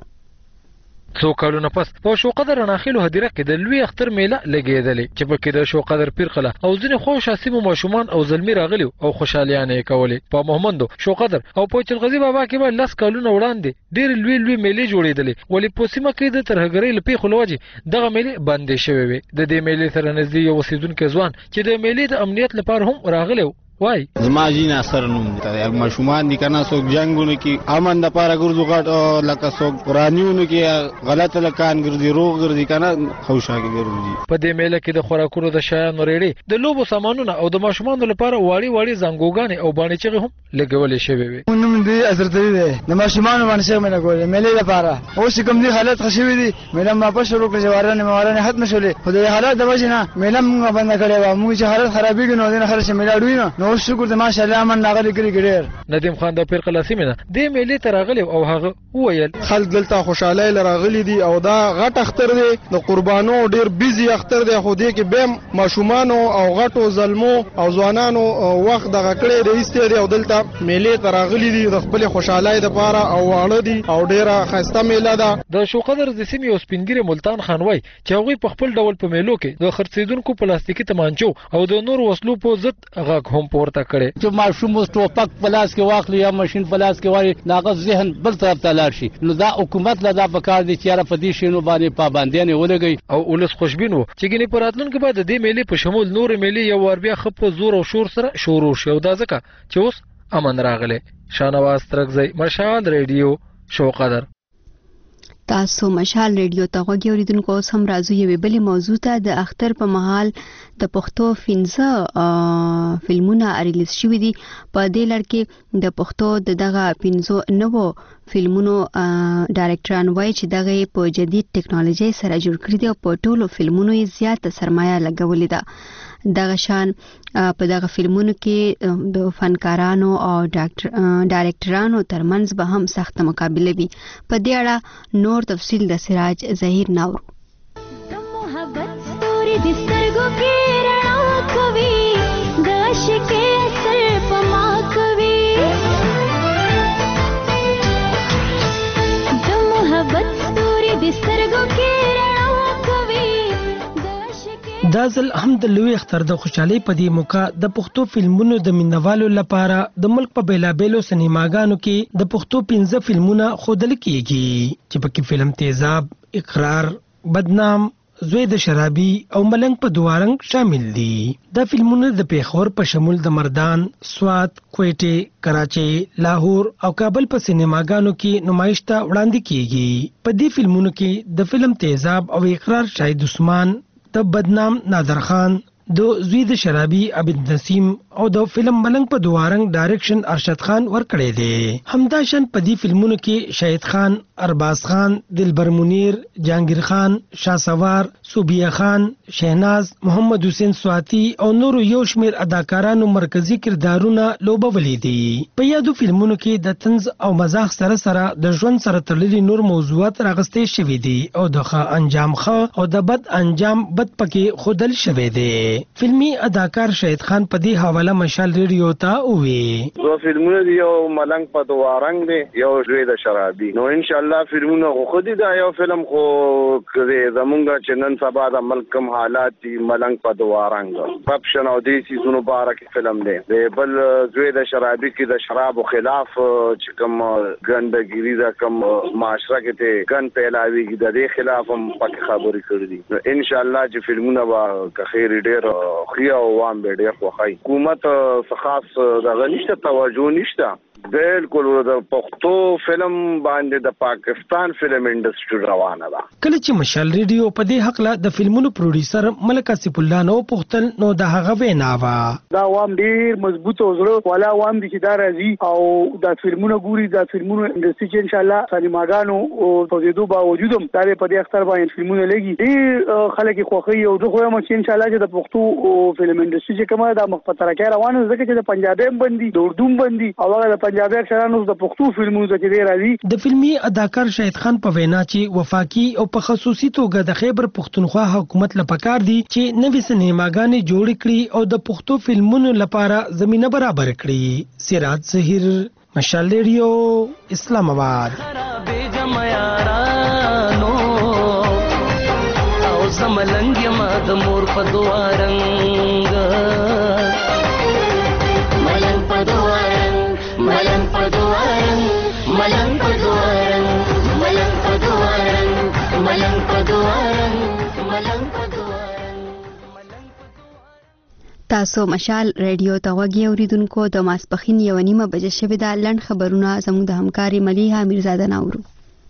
څو کلونه پس په شوقدر ناخیلو هدیره کې د لوی اختر میله لګېدلې چې په کې د شوقدر پیرقله او ځینې خوش اسیمو ماشومان او زلمی راغلي او خوشالیانه یې کولې. په محمدو شوقدر او په چلغزي بابا کې به لس کلونه وړاندې ډېر لوی لوی میلې جوړېدلې ولې په سیمه کې د ترهګرۍ له پیښو له وجې دغه میلې بندې شوې وې. د دې میلې سره نږدې یو اوسېدونکی ځوان چې د میلې د امنیت لپاره هم راغلی وای زما جی ناصر نوم دی. ماشومان دي کنه څوک جنگونه کې امن د پاره ګرځو غټ لکه څوک قرانیونو کې غلط لکان ګرځي روغ ګرځي کنه خوشاګي ګرځي. په دې میله کې د خوراکونو د شیانو ریړې د لوبو سامانونو او د ماشومانو لپاره واړی واړی زنګوګانې او باندې چغې هم لګولې شوې وي. نوم دی حضرت دی د ماشومانو باندې څه مې کولې میلې لپاره اوس کوم دي حالت خشوي دي میله ما په شروع کې جوارانه موارانه ختم شولې خو د حالات د وجه نه میله موږ بند کړې و موږ چې حالت خرابېږي نو دغه خرڅ میله ډوي نو نو شکر د ماشاءالله من ناغلی کړی ګډیر. ندیم خان د پیر قلاسیمه د میلې ته راغلی او هغه وویل خلک دلته خوشاله لراغلي دي او دا غټ اختر دی د قربانو ډیر بیزی اختر دی خو دې کې بیم ماشومانو او غټو زلمو او ځوانانو وخت دغه کړی رئیس دی او دلته میلې ته راغلي دي د خپل خوشاله لپاره او واړه دي او ډیره خسته میله ده. د شوقدر د سیمې او سپینګری ملتان خان وای چې هغه په خپل ډول په میلو کې د خرڅیدونکو پلاستیکي تمانچو او د نور وسلو په ضد غږ هم پورته کړي چې ماشوم ټوپک پلاس کې واخلي یا ماشين پلاس کې واري ناغه ذهن بل طرف ته لاړ شي. نو دا حکومت له دا پکار دي چې را پدې شینو باندې پابندیاں ولګي او ولس خوشبینو چې ګنې پراتلونکو بعد د میلې په شمول نور میلې یو ور بیا خپ زور او شور سره شروع شو. دا ځکه چې اوس امن راغله. شاهنواز ترکزی مشال ریډیو شوقدر. تاسو مشال ریډیو ته غوږی اوریدونکو اوس هم راځو یوې بلې موضوع ته. د اختر په مهال د پښتو پنځه فلمونه ریلیز شوي دي. په دې لړ کې د پښتو د دغه پنځو نوو فلمونو ډایرکټران وایي چې دغه په جدید ټیکنالوژي سره جوړ کړی دي او په ټولو فلمونو یې زیاته سرمایه لګولې ده. دغه شان په دغه فلمونو کې د فنکارانو او ډایرکټرانو ترمنځ به هم سخت مقابله وي. په دې اړه نور تفصیل د سراج ظهیر ناورو. محبت ستوري د سترګو کې رڼا کوي د عشق اثر په ما کوي د محبت ستوري د سترګو کې رڼا کوي. دا ځل هم د لوی اختر د خوشحالۍ په دې موقع د پښتو فلمونو د مینوالو لپاره د ملک په بیلابیلو سینماګانو کې د پښتو پنځه فلمونه ښودل کیږي چې پکې فلم تیزاب، اقرار، بدنام، زوی د شرابي او ملنګ په دوارنګ شامل دي. دا فلمونه د پیښور په شمول د مردان، سوات، کوټه، کراچي، لاهور او کابل په سینماګانو کې نمایش ته وړاندې کیږي. په دې فلمونو کې د فلم تیزاب او اقرار شاهد عثمان، د بدنام نادر خان، د زوی د شرابي عبد نسیم او د فلم ملنګ په دوارنګ ډایرکشن ارشد خان ورکړی دی. همدا شان په دې فلمونو کې شهید خان، ارباز خان، دلبر منیر، جهانگیر خان، شاه سوار، صوبیه خان، شهناز، محمد حسین سواتی او نورو یو شمیر اداکارانو مرکزی کردارونه لوبولې دي. په یادو فلمونو کې د طنز او مزاح سره سره د ژوند سره تړلي نور موضوعات راغستې شوي دي او د ښه انجام ښه او د بد انجام بد پکې خودل شوی دی. فلمی اداکار شهید خان په دې حواله مشال ریډیو ته وی زه فلمونه دی یو ملنګ په دوارنګ دی یو زوی د شرابي. نو ان شاء الله فلمونه خو دي دا یو فلم خو کړي زمونږ چې نن سبا د ملک کم حالات دي ملنګ په دوارنګ پپشن او دې سيزونو بارک فلم دی. د بل زوی د شرابي کې د شرابو خلاف چې کوم ګندګيري دا کوم معاشره کې ته ګن پیلاویږي د دې خلاف هم پکې خبرې کړې دي. نو ان شاء الله چې فلمونه وا که خیر ډېر خیا او وام به ډېر خوښي. حکومت خاص دغه نشته توجه نشته. بالکل د پښتو فلم باندې د پاکستان فلم انډستری روانه ده. کله چې مشال ریډیو په دې حق له د فلمونو پروډوسر ملک اسف الله نو پختل نو د هغه وینا وا دا وام ډیر مضبوط او زړه والا وام دي چې دا راځي او د فلمونو ګوري د فلمونو انډستری چې ان شاء الله سینماګانو او توجیدو باوجود هم دا په دې اختر باندې فلمونه لګي ډیر خلک خوخي او زه خو هم چې ان شاء الله چې د پښتو فلم انډستری چې کومه د مخ په ترکه روانه ځکه چې د پنجابي باندې د اردو باندې او هغه پنجابي اکثرانو د پښتو فلمونو ته ډیر راځي. د فلمي اداکار شاهد خان په وینا چې وفاقي او په خصوصي توګه د خیبر پښتونخوا حکومت لپاره دي چې نوې سینماګانې جوړ کړي او د پښتو فلمونو لپاره زمينه برابر کړي. سراج ظهیر، مشال ریډیو، اسلام آباد. ملنګ یم د مور په دوارنګ ملنګ په دوارنګ ملنګ په دوارنګ ملنګ په دوارنګ ملنګ په دوارنګ ملنګ په دوارنګ ملنګ په دوارنګ. تاسو مشال ریډیو ته غوږی اوریدونکو د ماسپخین یو نیمه بجې شوې ده. لنډ خبرونه زموږ د همکاري ملیحه میرزاده ناورو.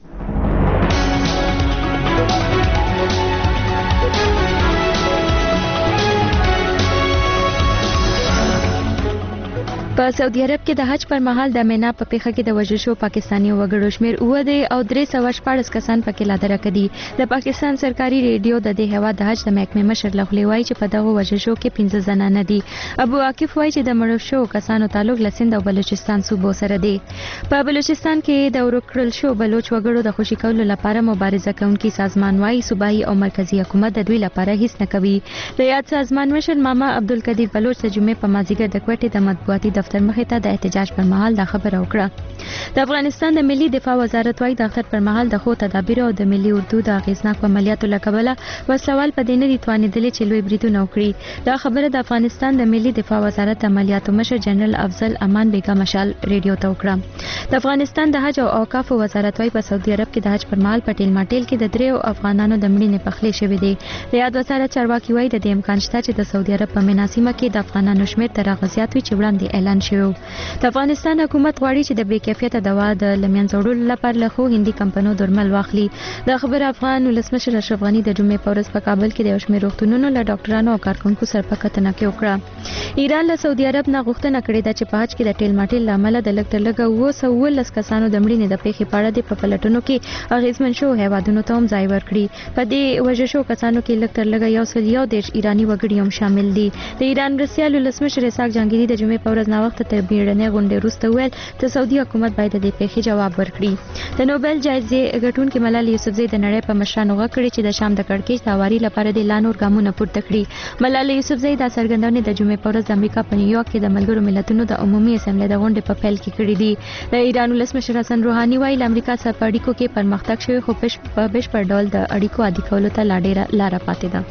په سعودي عرب کې د حج پر مهال د مینا په پیښه کې د وژل شو پاکستاني وګړو شمیر اوه دی او درې سوه شپاړس کسان پکې لا درک دي. د پاکستان سرکاري ریډیو د دې هوا د حج د محکمې مشر لخوا وایي چې په دغه وژل شو کې پنځه زنانه دي. ابو عاقف وایي چې د مړو شو کسانو تعلق له سند او بلوچستان صوبو سره دی. په بلوچستان کې د ورکړل شو بلوچ وګړو د خوشي کولو لپاره مبارزه کوونکي سازمان وایي صوبایي او مرکزی حکومت د دوی لپاره هیڅ نه کوي. د یاد سازمان مشر ماما عبدالقدیر بلوچ د جمعې په مازیګر د کوټې د مطبوعاتي دفتر مخې ته د احتجاج پر مهال دا خبره وکړه. د افغانستان د ملي دفاع وزارت وايي د اختر پر مهال د خو تدابیر او د ملي اردو د اغیزناک عملیاتو له کبله وسلوال په دې نه دي توانېدلي چې لوی بریدونه وکړي. دا خبره د افغانستان د ملي دفاع وزارت عملیاتو مشر جنرال افضل امان بیگا مشال ریډیو ته وکړه. د افغانستان د حج او اوقاف وزارت وايي په سعودي عرب کې د حج پر مهال په ټیل ماټیل کې د دریو افغانانو د مړینې پخلی شوې دي. د یاد وزارت چارواکي وايي د دې امکان شته چې د سعودي عرب په مناسیمه کې د افغانانو شمیر تر هغه زیات وي چې وړاندې اعلان شوی. د افغانستان حکومت غواړي چې د بې کیفیته دوا د لمنځه وړلو لپاره له خو هندي کمپنیو درمل واخلي. د خبر افغان ولسمشر اشرف غني د جمعې په ورځ په کابل کې د یو شمېر روغتونونو له ډاکټرانو او کارکونکو سره په کتنه کې وکړه. ایران له سعودي عرب نه غوښتنه کړې ده چې په حج کې د ټیل ماټیل له امله د لږ تر لږه اوه سوه اوولس کسانو د مړینې د پیښې په اړه د په پلټنو کې اغېزمن شوو هیوادونو ته هم ځای ورکړي. په دې وژل شوو کسانو کې لږ تر لږه یو سل یو دېرش ایراني وګړي هم شامل دي. د ایران مرستیال ولسمشر اسحاق جهانګیري د جمعې په ورځ ناوخته تر بیړنۍ غونډې وروسته وویل چې سعودي حکومت باید د دې پیښې جواب ورکړي. د نوبل جایزې ګټونکې ملالۍ یوسفزۍ د نړۍ په مشرانو غږ کړی چې د شام د کړکېچ د هواري لپاره د لا نور ګامونه پورته کړي. ملالۍ یوسفزۍ دا څرګندونې د جمعې په ورځ د امریکا په نیویارک کې د ملګرو ملتونو د عمومي اسمبلۍ د غونډې په پیل کې کړې دي. د ایران ولسمشر حسن روحاني وایي له امریکا سره په اړیکو کې پرمختګ شوی خو په بشپړ ډول د اړیکو عادي کولو ته لا ډېره لاره پاتې ده.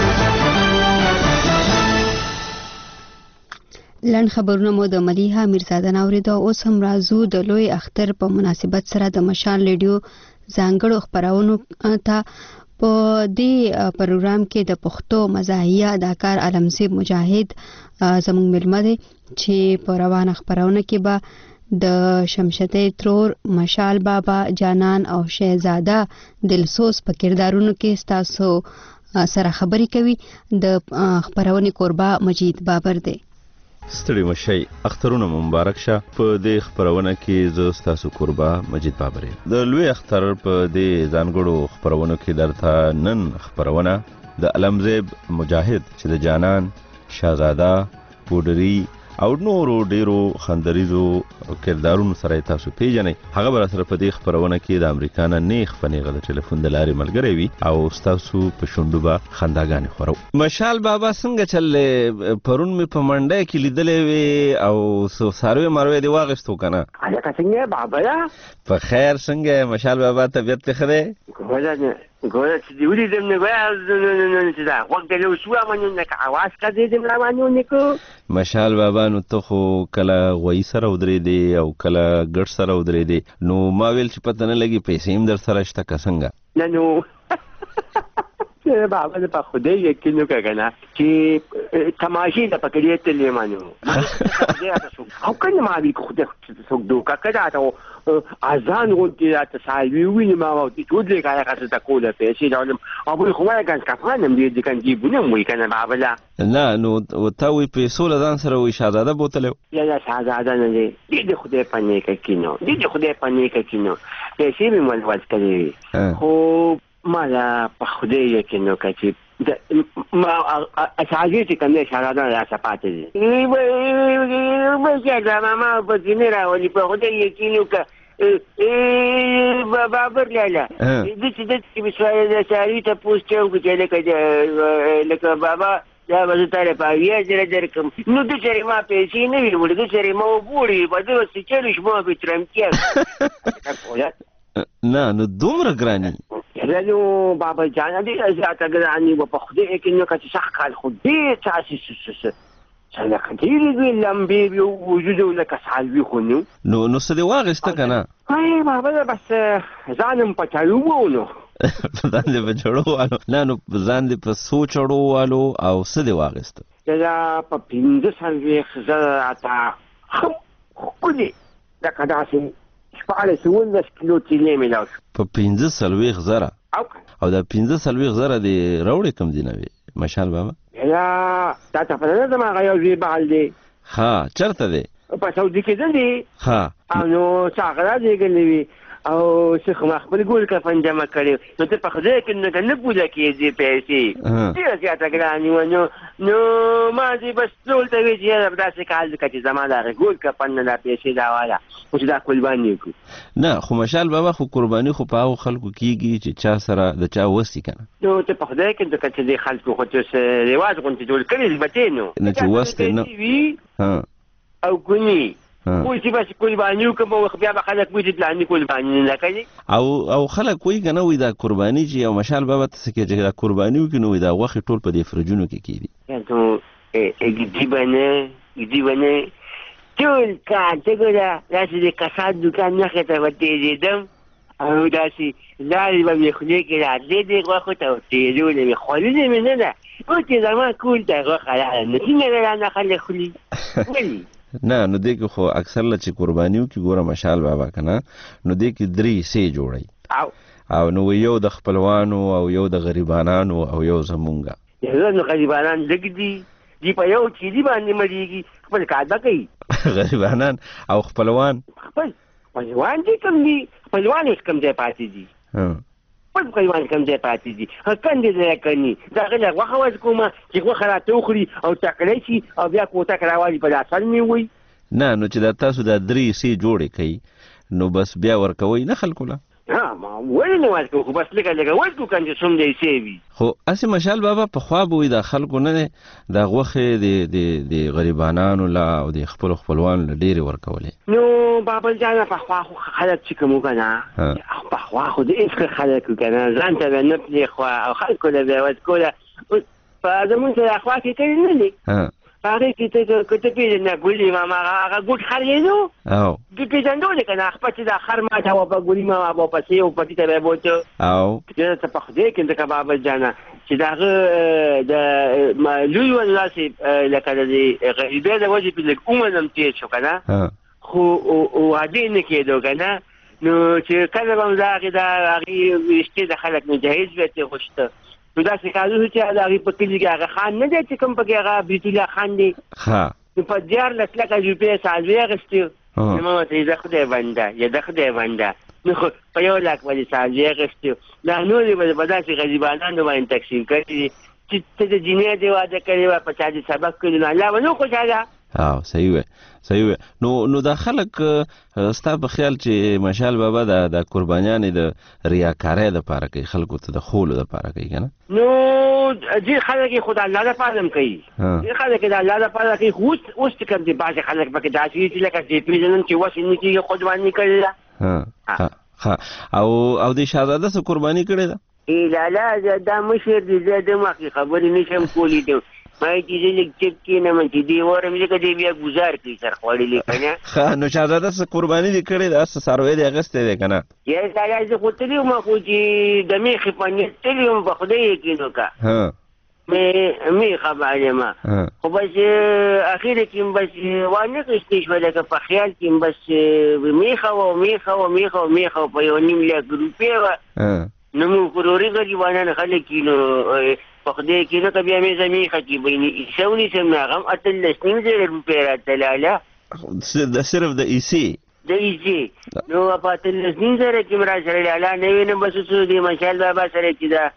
لنډ خبرونه مو د ملیحه میرزاده ناوریده. اوس هم راځو د لوی اختر په مناسبت سره د مشال ریډیو ځانګړو خبرونو ته. په دې پروګرام کې د پښتو مزاحیه اداکار عالمزیب مجاهد زموږ مېلمه دی چې په روانه خبرونه کې به د شمشدې ترور، مشال بابا، جانان او شهزاده دلسوز په کردارونو کې ستاسو سره خبرې کوي. د خبرونې کوربه مجید بابر دی. ستړي مشي اخترونه مبارک شه. په دې خبرونه کې زه ستاسو کوربه مجید بابر یم. د لوی اختر په دې ځانګړو خبرونو کې درته نن خبرونه د علمزیب مجاهد چې د جانان، شهزاده، پودري او نورو ډیرو خندریزو کردارونو سره تاسو پیژنئ. هغه بر سره په دې خبرونه کې د امریکا نه نیغ فنیغه د ټلیفون د لارې ملګری وي او تاسو په شونډو به خنداګانې خورو. مشال بابا څنګه چل پرون می په منډه کې لیدلې وي او سو ساروي ماروي دی واغښتو کنه. الکه څنګه بابا یا په خیر څنګه مشال بابا طبيعت ته خره؟ ګوره ګوره چې دی ولې دم نه وای چې دا وخت له شو امنه نه کا आवाज کا دې دم روانو نکو. مشال بابا نو ته خو کله غوي سره ودرې دی او کله ګډ سره ودرې دی نو ما ویل چې پته نه لګي پیسې هم در سره شته څنګه؟ نه نو بابا په خوده یقینو کنه چې تماشې د پکړې ته لیمانو او کنه ما وی خوده څوک دوکا کړه ته اذان ورته ته سالوي ویني ما او ټول دې کار کړه ته کوله پیسې دالم او خو ما کان کفانم دې کان دی بونه مو کنه بابا لا نه نو وتا وی پیسو لدان سره وی شهزاده بوتلو یا یا شهزاده نه دې دې خوده پنه کې کینو دې خوده پنه کې کینو پیسې به مول واځ کړي خو ما لا په خوده یقینو کچې ما اچھاږي چې کومه شهادت را سپاتې دي ای به چې دا ما په دې راولي په خدای یقین وکړه ای بابر لاله دې چې د بشوي د شاری ته پوښتنه وکړه لکه لکه بابا دا به تاره پاویه جره درکم نو د چری ما پیسې نه وی وړي د چری ما وګوري په دې وسې چری شمو به ترم کې نه نو دومره ګرانی نو بابا جان دې زیاته ګرانی په خدای کې نو کچ شخ کال خو دې تاسو څنګه کډیری وی لمبي وجود لك سالوي خو نو نو نو څه دی واغسته کنه هاي بابا بس ځانم پټالو نو ځان دې په چړو والو نه نو ځان دې په سو چړو والو او څه دی واغسته دا په پینځه سالوي زړه اتا خو دې دا کدا سي شپاله سوونه کیلو تیلې ملاو په پینځه سالوي زره او دا پینځه سالوي زره دې راوړې کم دی نه مشال بابا یا تا ته په دې ما غيو زی بال دی ها چرته دی په سعودي کې دی ها نو څنګه دی ګلوي او شیخ ما خپل ګول کفن جمع کړي نو ته په خدای کې نه نه پوهه کې دې پیسې دې زیاته ګرانی و نو نو ما دې بس ټول ته وی چې دا څه کال کې زمانه ګول کفن نه پیسې دا والا او چې دا قرباني کو نه خو مشال بابا خو قرباني خو په خلکو کېږي چې چا سره د چا وسی کنه نو ته په خدای کې د کچې د خلکو خو څه ریواج غونډې جوړ کړي بچې نو نه چې وسته نه ها او ګونی خو چې بس قرباني کوم او بیا به خلک وایي چې پلان قرباني نه کوي او او خلک وایي کنه وای دا قرباني چې او مشال بابا ته کې چې دا قرباني وکړي نو دا وخت ټول په دې فرجونو کې کیږي ته ا دې باندې دې باندې ټول کار ته ګره راځي د کساد دکان نه خته وته دې او داسې لارې به مې خولې کې راځي دې غوښو ته تېزو نه مې خوړلې مې نه ده او چې زما کول ته غوښه راغله نو څنګه رانه خلک خولي ولې نه نو دې کې خو اکثر له چې قربانیو کې ګوره مشال بابا کنه نو دې کې درې سې جوړي او او نو یو د خپلوانو او یو د غریبانو او یو زمونږه یو نو غریبانان لګ دي دی په یو چې دی باندې مړیږي خپل کار به کوي غریبانان او خپلوان خپل خپلوان دي کوم دي خپلوان اوس کوم ځای پاتې دي خپل خپلوان کوم ځای پاتې دي کندې ځای کوي دا غله واخه واز کومه چې واخه راته وخوري او تکړی شي او بیا کوته کراوالي په لاس می وي نه نو چې دا تاسو دا درې سي جوړې کوي نو بس بیا ورکوي نه خلکو لا ها ما ولې نه ورکو خو بس لګا لګا ورکو کنه څوم دی سی وي خو اسی مشال بابا په خوا بوي دا خلکو نه دا غوخه دی دی دی غریبانانو لا او دی خپل خپلوان ډېر ورکولې نو بابا جان په خوا خو خلک چې کوم کنه په خوا خو دې خلک کنه ځان ته نه پلی خو او خلکو له وځ کوله په زمون ته خوا کې کوي نه دي ها هغه کې ته کته پیژنې نه ګولې ما هغه ګوت خرېدو او دې پیژندل کنه خپل چې دا خر ما ته و په ګولې ما و په سیو په دې ته بوته او چې ته په خدای کې د کباب جانا چې دا د ما لوی ولاسي لکه دې غریبه د وجه په کومه نم تي شو کنه خو او عادي نه کېدو کنه نو چې کله به زاغي دا هغه وشته د خلک مجهز وته خوشته نو دا څه کارو چې هغه په کلی کې هغه خان نه دی چې کوم پکې هغه بیت الله خان دی ها نو په دیار لکه روپیا سالوي غشتي نو ماته زه خدای بنده یا د خدای بنده نو په یو لاک باندې سالوي غشتي دا نو دی په داسې غریبانو باندې تقسیم کړي چې ته د جنې دی واده کړی په چا دي سبق کړي نو الله ونو خوشاله ها صحیح وي صحیح وي نو نو دا خلک ستا په خیال چې مشال بابا دا د قربانیان د ریاکارۍ د پاره کوي خلکو ته د خول د پاره کوي کنه نو دې خلک خدای الله د پاره کوي دې خلک د الله د پاره کوي خو اوس کوم دي باز خلک پکې داسي چې لکه دې پیژنن چې وسنی کې قرباني کړي ها ها او او د شاهزاده سره قرباني کړي دا ای لا لا دا مشر دې زده ما خبرې نشم کولی ته ما چې دې چې کې نه مې دې ورم چې دې بیا گزار کوي سر خوړلې کنه ها نو شاهزاده سره قرباني دې کړې دا سروي دې اغسته دې کنه یې ساده چې خو ته ما خو چې د می خپانې تلیم په خدای کې نو کا ها مې مې خبره ما خو بس اخر کې بس وانه کې شو لکه په خیال کې بس می خو می خو می خو می خو په یو نیم لا ګروپه نو مو ضروري غریبانه خلک نو په خدای کې نو بیا مې زمي خکی بیني شونی سم غم اتل لسنیم زره روپیا راتلاله د صرف د ایسی د ایسی نو په اتل لسنیم زره کې مرا سره لاله نه وینم بس څه دی مشال بابا سره کې دا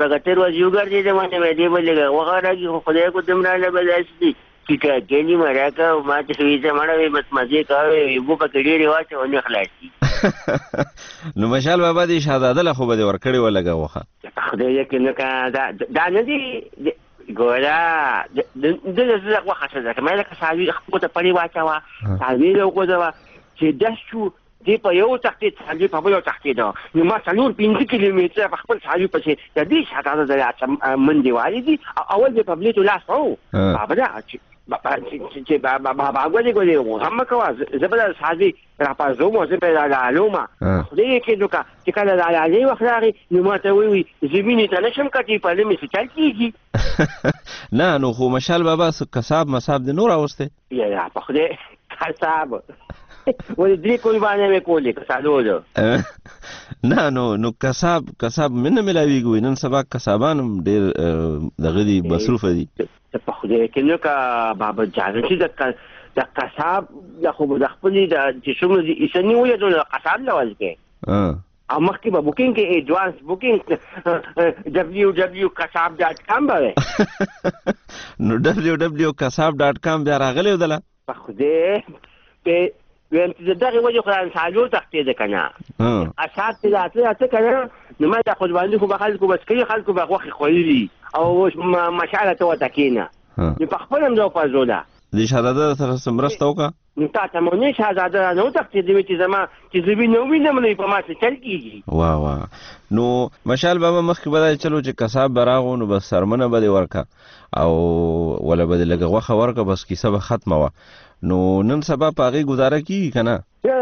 شپږتر ورځې وګرځېدم باندې دې به لږه وغاړه خو خدای کو تمرانه به داسې چې کېلي مراکه او ما ته ویزه مړه وي بس مزې کوي اوبه پکې ډېرې واچوه او نه خلاصي. نو مشال بابا دې شهزاده له خو به دې ورکړې وه لږه غوښه. خدای یقین وکړه دا نه دي ګوره دلته زه غوښه څه ده کومه لکه څاروي خپلو ته پړې واچوه څاروي یې وغورځوه چې ډس شو دې په یو تختې څاروي په بله تختېده نو ما څلور پنځه کیلومتره په خپل څاروي پسې د دې شهزاده د منډې والې دي اول دې په بلیتو لاس وو بابا دا چې بابا ګولې ګولې هم مه کوه زه به د څاروي راپاڅوم او زه به یې رالالوم خدای یقین وکړه چې کله د لالې وخت راغی نو ما ته ووایي زه مینې ته نه شم کتلی په لمې څه چل کېږي. نه نو خو مشال بابا کساب مصاب دې نو راوستی یا په خدای کساب ولې درې قربانۍ مې کولې کسادو ده. نه نو نو کساب کساب مې نه ملاویږي نن سبا کسابان هم ډېر دغه دي مصروفه دي. په خدای یقین وکړه بابا جانه چې د کساب خو به د خپلې د چې څومره دي ایسه نیولې نو د کساب له وجې او مخکې به بوکینګ کې ایډوانس بوکینګ ډبلیو ډبلیو کساب ډاټ کام به وی نو ډبلیو ډبلیو کساب ډاټ کام بیا راغلی ودله په خدای ویم چې د دغې وجې خو انسانو تختېده که نه اساب چې راتله څه که نه نو ما دا قرباني خو به خلکو بس کوي خلکو به غوښې خوړلي او مشاله ته ورته کښېنه نو په خپل هم زه وپرځوله دې شهزاده سره څه مرسته وکړه نو تا ته مو نه شهزاده را نه وتښتېدې چې زما چې زه وینه ووینم نو په ما څه چل کېږي. واه واه نو مشال بابا مخکې به دا چلو چې کساب به راغو نو بس سرمنه به دې ورکړه او وله به دې لږه غوښه ورکړه بس کیسه به ختمه وه نو نن سبا په هغې ګزاره کېږي که نه؟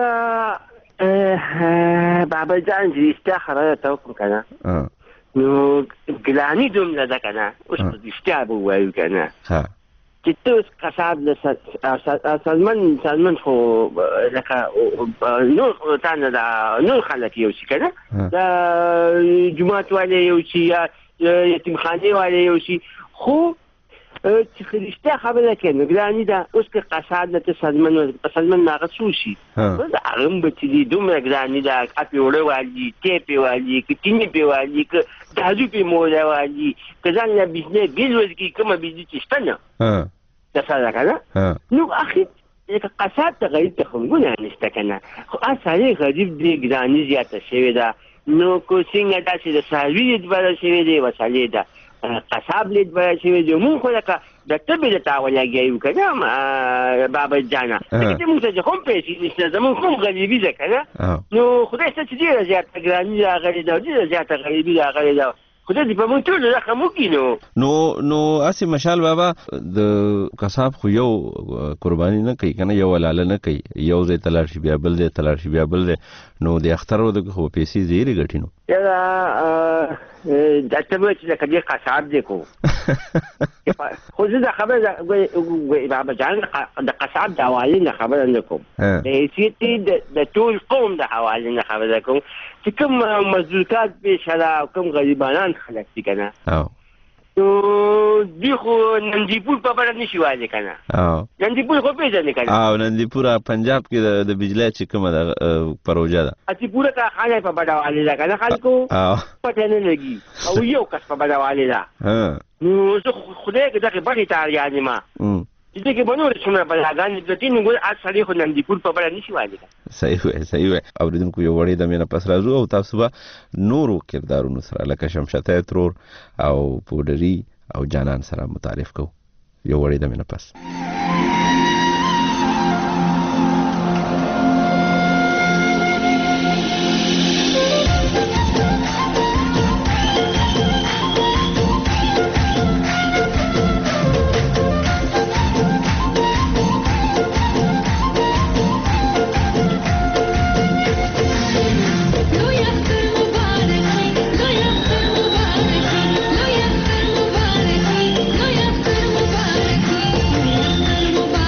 بابا جان چې رښتیا خبره ته وکړم که نه نو ګراني دومره ده که نه اوس په رښتیا به ووایو که نه چې ته اوس کساب د سلمن سلمن خو لکه نور تا نه دا نور خلک یو شي که نه د جومات والی یو شي یا یتیمخانې والی یو شي خو چې رښتیا خبره کوي نو ګراني ده اوس که قصاد نه ته سلمن په سلمن نه هغه څو شي د هغه هم به چې دي دومره ګراني ده اپې اوړه والي ټیپ یې والي که ټینې پې والي که دارو پې موده والي که ځان له بجلۍ بېل ورکړي کومه بجلي چې شته نه درسره ده که نه نو اخر لکه قصاد ته غریب ته خو ګناه نشته که نه خو هر سړی غریب دی ګراني زیاته شوې ده نو که څنګه داسې د څاروي لید بدل شوې دی وسلې ده قصاب لید بدل شوې دی مونږ خو لکه د تبې د تا ولګیو که نه بابا جانه لکه چې مونږ ته چې هم پیسې نشته زمونږ هم غریبي ده که نه نو خدای شته چې ډېره زیاته ګراني راغلې ده او ډېره زیاته غریبي راغلې ده خدای دې په موږ ټولو رحم وکړي نو نو نو هسې مشال بابا د کساب خو یو قرباني نه کوي که نه یو حلاله نه کوي یو ځای ته لاړ شي بیا بل ځای ته لاړ شي بیا بل ځای نو د اختر ورځو خو پیسې ډېرې ګټي نو دا ته وایي چې لکه دې قصاب دی کو خو زه دا خبره بابا جان د قصاب د حوالې نه خبره نه کوم د حیثیت د ټول قوم د حوالې نه خبره کوم چې کوم مزدورکات پیش ده او کوم غریبانان خلک دي که نه نو دوی خو نندیپور په بله نشي والی که نه نندیپور خو پېژنې که نه او نندیپور پنجاب کې د بجلی چې کومه ده پروژه ده اتیپوره کارخانه یې په بده والې ده که نه خلکو پته نه لګي او یو کس په بده والې ده نو زه خدای که دغې بغې ته اړیا یم چې دې کې به نورې څومره بلاګانې پرتې نو ګوره هر سړی خو نندیپور په بله نشي والی ده. صحیح وی صحیح وی اورېدونکو یو وړې دمې نه پس راځو او تاسو به نورو کردارونو سره لکه شمشتی ترور او پوډري او جانان سره متعارف کوو یو وړې دمې نه پس. مبارکی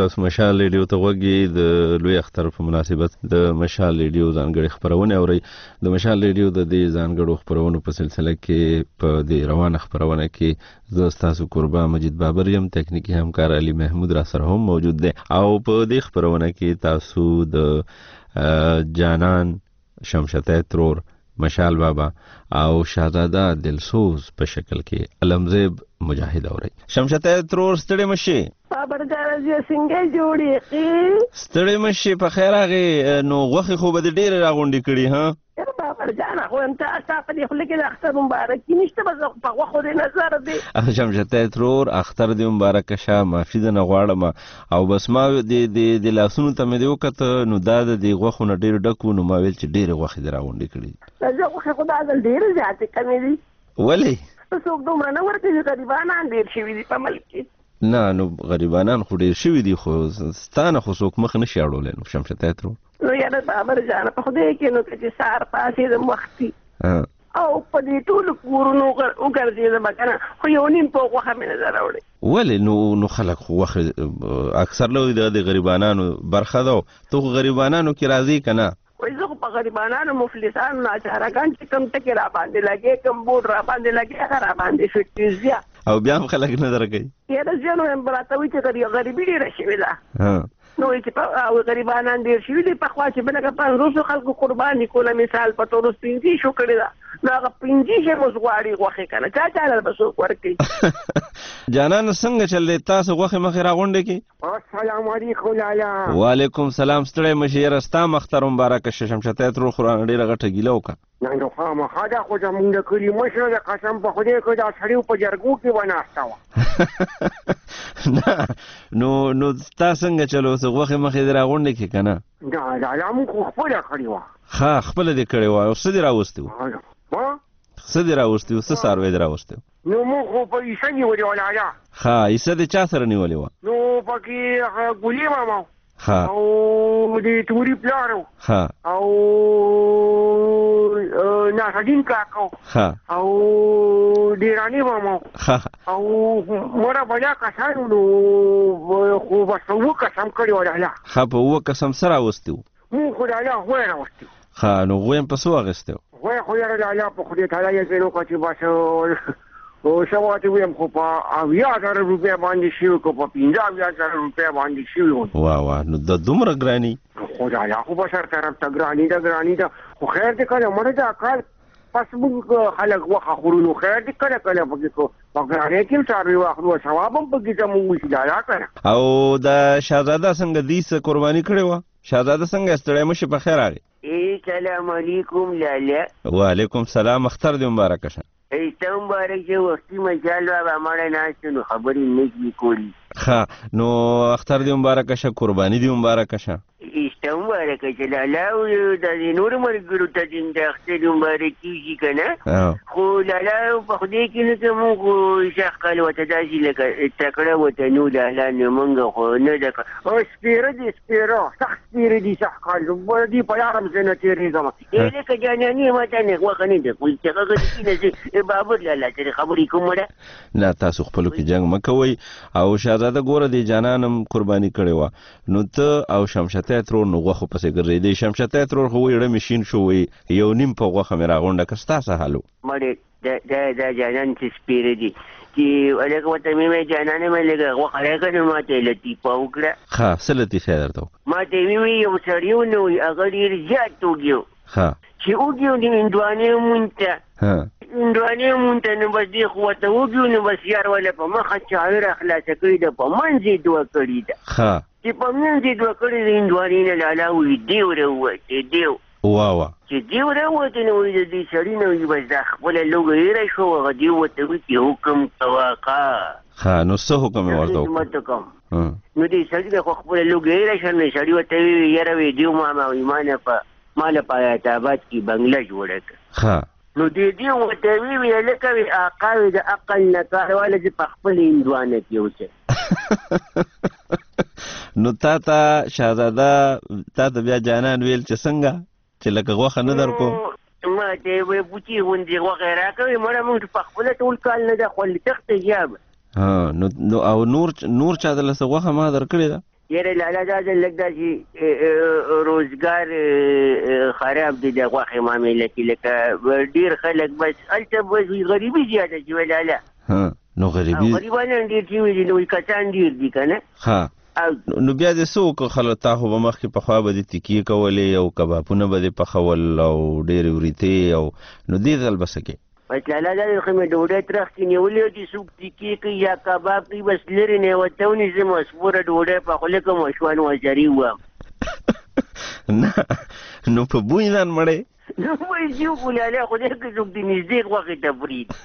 تاسو مشال ریډیو ته وګورئ د لوی اختر په مناسبت د مشال ریډیو ځانګړي خبرونه اوري د مشال ریډیو د دې ځانګړو خبرونو په سلسله کې په دې روانه خبرونه کې زه تاسو قربا مجید بابر یم تکنیکی همکار علي محمود را سره هم موجود دی او په دې خبرونه کې تاسو د جانان شمشته ترور مشال بابا او شاهزاده دلسوز په شکل کې علمزیب مجاهد اوري شمشته ترور ستړي مشي بابر جان څنګه جوړي کی ستړي مشي په خیر راغی نو غوخي خو به ډیر راغونډي کړي ها بابر جان خو انت تاسو په خله کې د اختر مبارک نشته بس په غوخو د نظر دی شمشته ترور اختر دی مبارک شه معافي نه غواړم او بس ما د د لاسونو ته مې وکړه نو دا د غوخو نه ډیر ډکو نو ما ویل چې ډیر غوخي دراغونډي کړي زه خو خدای دې ډیر زیات کمې دي ولی څوک دومره نه ورته چې غریبانان ډیر شوي دي په ملک کې نه نو غریبانان خو ډیر شوي دي خو ستانه خو څوک مخ نشي اړولی نو شمشته ترور نو یاره بابر جان په خدای کې نو چې سار پاسې د وختي او په دې ټول کورونو وګرځېدم کنه خو یو نیم په غوښه مې نه راوړی ولې نو نو خلک خو غوښه اکثر لوی د غریبانو برخه ده ته غریبانو کې راضي کنه وای زه په غریبانو مفلسانو ناچارګان چې کوم ټکي را باندې لګي کوم بوډ را باندې لګي هغه را باندې فټیزیا او بیا هم خلک نه درکوي یاره ځینو امبراتوي چې غریبي ډېره شوې ده نو چې او غریبانان ډېر شوي دي پخوا چې بلکه پنځوسو خلکو قرباني کوله مثال په توروس پنځه شو کړې ده نو هغه پنځه شي موږ غواړي غوښې کنه چا چاله به څوک ورکوي جانان څنګه چل دی تاسو غوښې مخې راغونډې کې السلام علیکم لالا وعلیکم سلام ستړی مشي یاره ستا مختر مبارک شه شمشته ترور خورانه ډېره غټه ګیله وکړه نه نو خامخا دا خو زمونږ د کلي مشره د قسم په خدای که دا سړی په جرګو کې به ناسته وه نه نو نو ستا څنګه چلو اوس غوښې مخې دې راغونډې کې که نه نه لالا مونږ خو خپله کړې وه ښه خپله دې کړې وه او څه دې راوستي وو څه دې راوستي وو څه څاروی دې راوستي وو نو مونږ خو په عیسه نیولې وه لالا ښه عیسه دې چا سره نیولې وه نو پکې ګلي ماما ها او د توري پلارو ها او ناصرین کاکو ها او ډیرانی ماما ها او مړه بیا کسانو نو خو بس وو قسم کړی ولاله ها په وو قسم سره واستو مو خدای غوړ راوستو ها نو غویم په سو اغستو غوړ خو یې راځه په خدای تعالی یې زینو کوي بس او شواته ویم خو په اویا زره روپیا باندې شي کو په پنځه اویا زره روپیا باندې شي وا وا نو د دومره ګرانی خدای خو به سر طرف ته ګرانی دا ګرانی دا خو خیر دې کړه مړه دا کار پس موږ خلک وخه خورونو خیر دې کړه کړه پکې کو په ګرانی کې څاروي واخلو ثواب هم پکې ته موږ شي دا کړه او د شاهزاده څنګه دیسه قرباني کړې و شاهزاده څنګه ستړی مشه په خیر راغی السلام علیکم لاله وعلیکم سلام اختر دې مبارک شه ایسته مبارک چې وختي مجال بابا مړه ناست نو خبرې نشي کولی ښه نو اختر دې مبارک شه قرباني دې مبارک شه ایسته مبارک چې لالا او د نور ملګرو ته دې د اختر مبارک کېږي که نه خو لالا په خدای کې نه که مونږ شیخ کال ورته داسې لکه تکړه ورته نو لالا نو مونږ خو نه ده او سپېره دي سپېره سخت سپېره دي شیخ کال دي په یارم زه نه تېرېږم ای لکه جاناني ماته نه غوښه نه ده خو چې هغه دې نه بابر لالا چې خبرې کوم مړه نه تاسو خپلو کې جنګ مه کوئ او شهزاده ګوره دې جانانم قرباني کړې وه نو ته او شمشته ترور نو غوښو پسې ګرځېدې شمشته ترور خو وایي ړمې شین شو وایي یو نیم په غوښه مې راغونډه که ستا څه حال و مړې دا دا جانان چې سپېره دي چې لکه ورته مې وایي جانانه مې لږه غوښه راکړه نو ما ته یې لطیفه وکړه ښه څه لطیفه یې درته وکړه ما ته یې ووایي یو سړی و نو هغه ډېر زیات وږي و ښه چې وږي و د هندوانې مونځ ته هندوانې مونځ ته نو بس دې خو ورته وږي نو بس یار والا په مخه چاړه را خلاصه کړې ده په منځ یې دوه کړې ده ښه چې په منځ یې دوه کړې د هندوانې نه لالا وایي دیو راووتې دیو وا وا چې دیو راووتې نو وایي د دې سړي نه وایي بس دا خپله لوږه هېره شوه هغه دیو ورته وایي چې حکم کوه ښه ښه نو څه حکم یې ورته خدمت وکړم نو دې سړي ته خو خپله لوږه هېره شوه نو سړي ورته وایي یاره وایي دیو ماما وایي ما نه په ما له په حیات آباد کې بنګله جوړه کړه ښه نو دې دې ورته ویې لکه وي آقا وي د عقل نه کار واله چې په خپل هندوانه کې اوسه نو تا ته شهزاده تا ته بیا جانان ویل چې څنګه چې لکه غوښه نه درکو ما ته یې وایي بوچي غوندې غوښه یې راکوي مړه موږ په خپله ټول کال نه ده خو تخته جاب نو او نور نور چا دله څه غوښه ما درکړې ده یاره لالا دا ځل لږ داسې روزګار خراب دی د غوښې معامله کې لکه ډېر خلک بس هلته بس وي غریبي زیاته چې وی لالا نو غریبي غریبان ډېر چې وي دي نو کسان ډېر دي که نه ښه نو بیا دې څه وکړه خلک تا خو به مخکې پخوا به دې تکیې کولې او کبابونه به دې پخول او ډېرې وریتې او نو دې ځل به څه کې بس لالا دا خو مې ډوډۍ ترختې نیولې دي څوک تکیې کوي یا کباب کوي بس لرې نه ورته ونیسم سپوره ډوډۍ پخولی کوم شوان وزري ووایم نه نو په بوی ځان مړی نو وایي چې وکړو لالا خدای که څوک د نږدې غوښې ته برید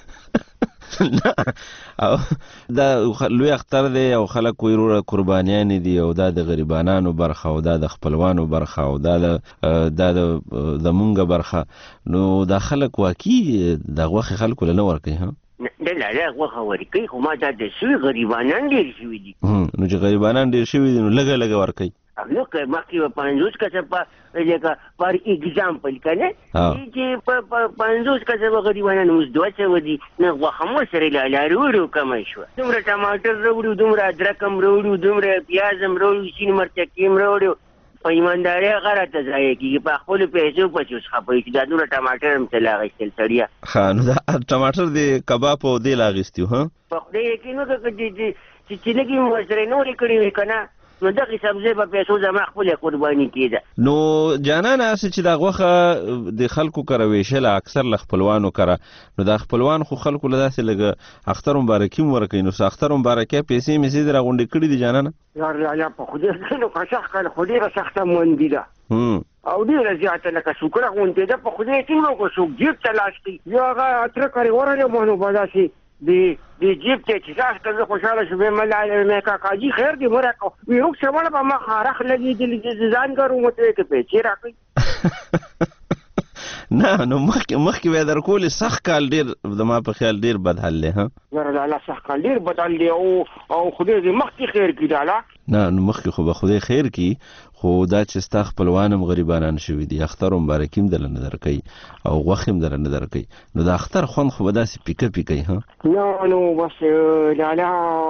او دا لوی اختر دی او خلک وایي وروره قربانیانې دي او دا د غریبانانو برخه او دا د خپلوانو برخه او دا دا د زمونږ برخه نو دا خلک واقعي د غوښې خلکو له نه ورکوي ها د لالا غوښه ورکوي خو ما دا د شوي غریبانان ډېر شوي دي نو چې غریبانان ډېر شوي دي نو لږه لږه ورکوي نو که مخکې به پنځوس کسه په لکه پر اګزامپل که نه چې په پنځوس کسه به غریبانان اوس دوه سوه دي نه غوښه مو سره لالا راوړو کمه شوه دومره ټماټر راوړو دومره ادرک هم راوړو دومره پیاز هم راوړو سین مرچکې هم راوړو په ایماندارۍ هغه راته ضایع کېږي په خپلو پیسو پسې اوس خفه وي چې دا دومره ټماټر هم څه لا اخیستل سړیه ښه نو دا ټماټر د کباب او دې لا اخیستي ها په خدای یقین وکړه چې لږې مې ورسره نورې کړې وي که نه نو دغې سبزۍ په پیسو زما خپله قرباني کېده نو جانانه هسې چې دا غوښه د خلکو کره ویشله اکثر له خپلوانو کره نو دا خپلوان خو خلکو له داسې لږه اختر مبارکي هم ورکوي نو څه اختر مبارکۍ پیسې میسې دې راغونډې کړي دي جانانه یار لالا په خدای نو قشخ کړه خو ډېره سخته مندي ده او ډېره زیاته لکه سوکړه غونډې ده په خدای یقین وکړو څوک جیب ته لاس کوي یا هغه اتره کارې ورغلی ما نو به داسې د جیب ته چې ځاس که زه خوشحاله شوم مې مې کاکاجي خیر دی مه راکړه وي روک شمله په ما خارخ لګېدلي ځان ګرو مو ته که پیسې راکړئ نه نو مخکې مخکې به یې درکولې سخت کال ډېر زما په خیال ډېر بد حل دی ها یاره لالا سخت کال ډېر بد حل دی او او خدای دې مخکې خیر کړي لالا نه نو مخکې خو به خدای خیر کړي خو دا چې ستا خپلوان هم غریبانان شوي دي اختر مبارکي هم دله نه درکوي او غوښې هم دله نه درکوي نو د اختر خوند خو به داسې پیکه پیکه وي ها نه نو بس لالا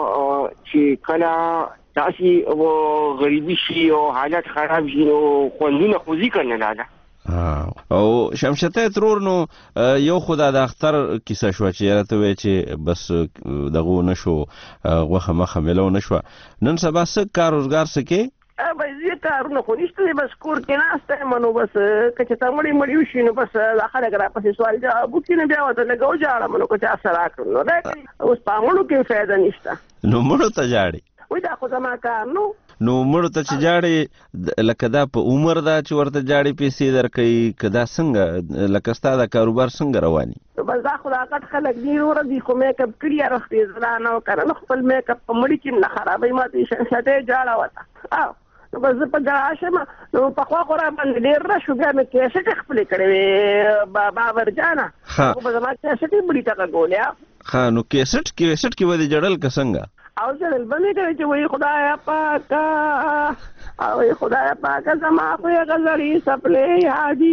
چې کله داسې غریبي شي او حالت خراب شي نو خوندونه خو ځي که نه لالا او شمشته ترور نو یو خدا د اختر کیسه شو چې یاره ته وایې چې بس دغو نه شو غوښه مخه میلو نه شوه نن سبا څه کار روزګار څه کې بس زه کارونه خو نشته دی بس کور کې ناسته یم نو بس که چېرته مړی مړی وشي نو بس دا خلک راپسې سوال جواب وکړي نو بیا ورته لږ وژاړم نو که چا څه راکړل نو دا اوس په مړو کې فایده نشته نو مړو ته جاړې وایي دا خو زما کار نو نو مړو ته چې جاړې لکه دا په عمر دا چې ورته جاړې پیسې درکوي که دا څنګه لکه ستا دا کاروبار څنګه رواني بس دا خو دا غټ خلک ډېر ورځي خو میک اپ کړي هر وخت یې زړه نه وکړه نو خپل میک اپ په مړي کې نه خرابوي ما ته شټې جاړه وته او نو بس زه په جړا شم نو پخوا خو را باندې ډېر نه شو بیا مې کیسټې خپلې کړې وې بابر جانه خو به زما کیسټې مړي ته غږولې ښه نو کیسټ کیسټ کې به دې جړل که څنګه او جړل به مې کوي چې وایي خدایه پاکه او وایي خدایه پاکه زما خو یې غزړې څپلې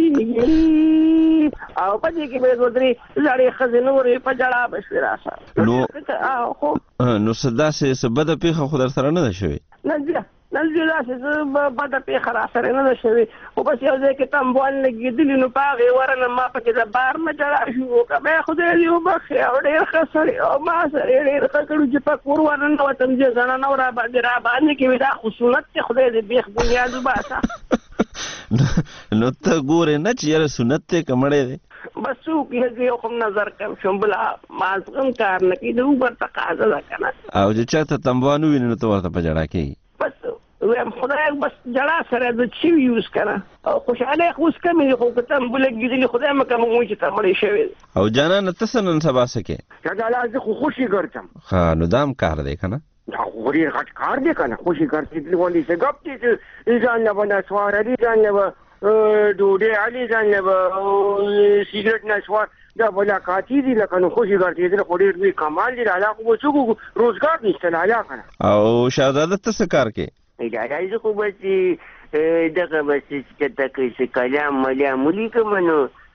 یادېږي او په دې کې مې دوه درې زړې ښځې نورې په جړا به شوې راسره نو خو نو څه داسې څه بده پېښه خو در سره نه ده شوې نه نن دې داسې زه بده پېښه را سره نه ده شوې خو بس یو ځای کې تمبوال لګېدلي نو په هغې ورنه ما پکې د بار نه جړا شروع کړه بیا خدای دې وبخښي او ډېر ښه سړی او ما سره یې ډېر ښه کړو چې په کور ورننوتم چې زنانه او را باندې را باندې کوي دا خو سنت دی خدای دې بیخ بنیاد وباسه نو ته ګورې نه چې یاره سنت دی که مړی دی بس څوک لږ یو خو نظر کم شم بله مازغم کار نه کوي د اوبر تقاضا ده که نه او چې چا ته تنبوه نه ویني نو ته ورته په جړا کېږي بس ویم خدای بس جړا سره د چیو یوز کنه او خوشحالۍ خو اوس کمې دي خو که ته هم ولګېدلي خدای مه کمه وایي چې ته مړی شوې دی او جانانه ته څه نن سبا څه کې یا لالا زه خو خوشي ګرځم ښه نو دا هم کار دی که نه دا خو ډېر غټ کار دی که نه خوشي ګرځېدل ولې څه ګپ دی چې ځان نه به نسوار علي ځان نه به ډوډۍ علي ځان نه به سګرټ نسوار دا ملاقاتي دي لکه نو خوشي ګرځېدل خو ډېر لوی کمال دی لالا خو به څوک روزګار نشته لالا که نه او شهزاده ته څه کار کې لالا زه خو بس دغه بس چې ته که څه کلام ملام ولیکم نو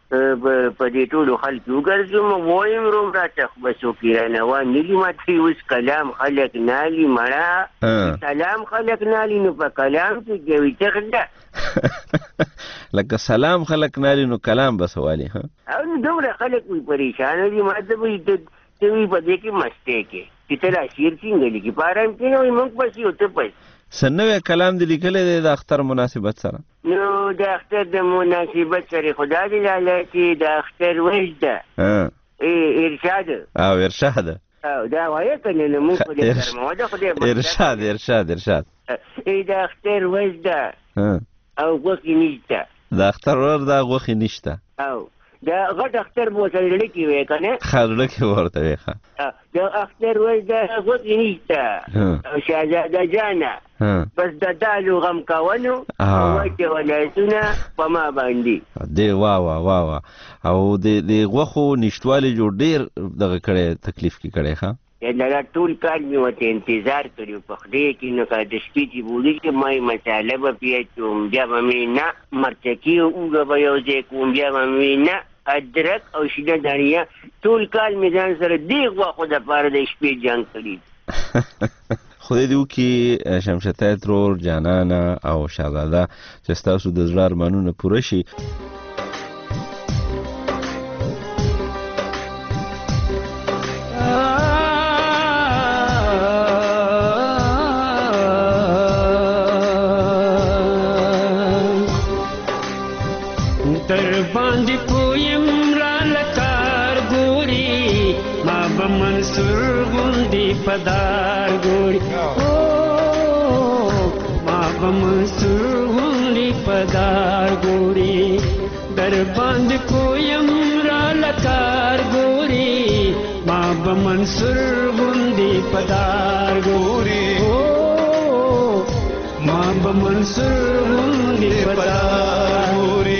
په دې ټولو خلکو وګرځم وایم روم راته خو به څوک یې رانه نلي ماته اوس کلام خلک نالي مړه سلام خلک نالي نو په کلام کې کوي څه لکه سلام خلک نالي نو کلام به سوالي ها او نو دومره خلک وي پریشانه دي ما ته وایي ته وي په دې کې مستې کې چې ته لا شعر څنګه لیکي په ارام کې نه وایي موږ پسې یو ته پسې څه نوی کلام دې لیکلی دی د اختر مناسبت سره نو د اختر د مناسبت سره خدا دې لاله چې د اختر وجد ده ارشاد او ارشاد او دا وایه که نه نو موږ په دې سره موده خدای ارشاد ارشاد ارشاد د اختر وجد ده او غوښې نشته د اختر ور دا غوښې نشته او دا غټ اختر به ورته زړه کې وی که نه ښه زړه کې ورته وی ښه د اختر وجد ده غوښې نشته او شهزاده جانه بس د دالو غم کولو وچې ولایتونه په ما باندې دی وا وا وا وا او د غوښو نشتوالي جوړ ډېر دغه کړی تکلیف کې کړی ښه دا ټول کال مې ورته انتظار کړی په خدای کې نو که د شپې چې بولي چې ما یې مساله به پې اچوم بیا به مې نه مرچکي اوږه به یو ځای کوم بیا به مې نه ادرک او شنه دانیه ټول کال مې ځان سره دې غوښو دپاره د شپې جنګ کړي خدای دې وکړي شمشتی ترور جانانه او شهزاده چې ستاسو د زړه ارمانونه پوره شي पदार गोरी ओ माँ मंसूरी पदार गोरी दर बंद कोयम लकार गोरी माँ मंसूर बुंदी पदार गोरी ओ माँ मंसूर बुंदी पदार गोरी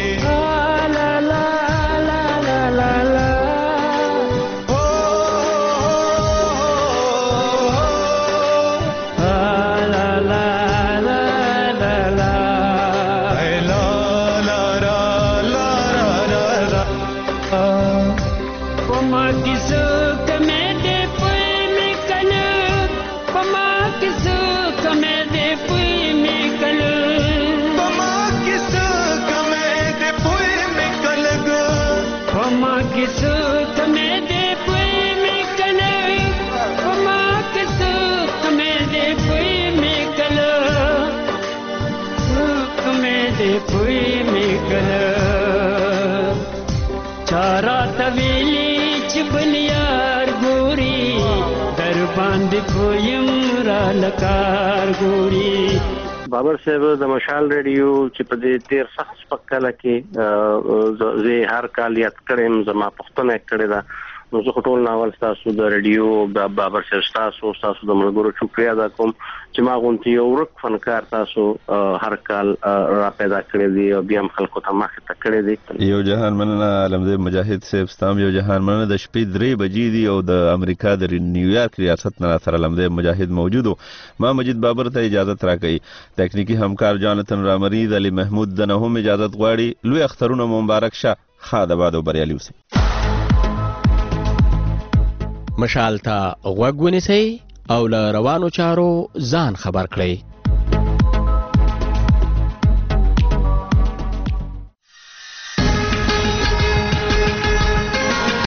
चारा तवेली चिबलियार गोरी दर बांध कोयम را لکار ګوري. بابر صاحب د مشال ریډیو چې په دې تیر سخت سپکاله کې زه هر کال یاد کړم زما پښتنه کړې ده نو زه ټول ناول تاسو د ریډیو د بابر صاحب تاسو تاسو د ملګرو شکریا ادا کوم چې ما غونتی یو ورک فنکار تاسو هر کال را پیدا کړی دی او بیا هم خلکو ته مخه ته کړی دی. یو جهان مننه علمدې مجاهد صاحب ستام یو جهان مننه د شپې درې بجې دی او د امریکا د نیویارک ریاست نه سره علمدې مجاهد موجودو. ما مجید بابر ته اجازه راکړئ. تکنیکی همکار جانتن رامرید علی محمود د نه هم اجازه غواړي. لوی اخترونه مبارک شه. خاده باد او بریالي اوسئ. مشال ته غوږ ونیسئ او له روانو چارو ځان خبر کړئ.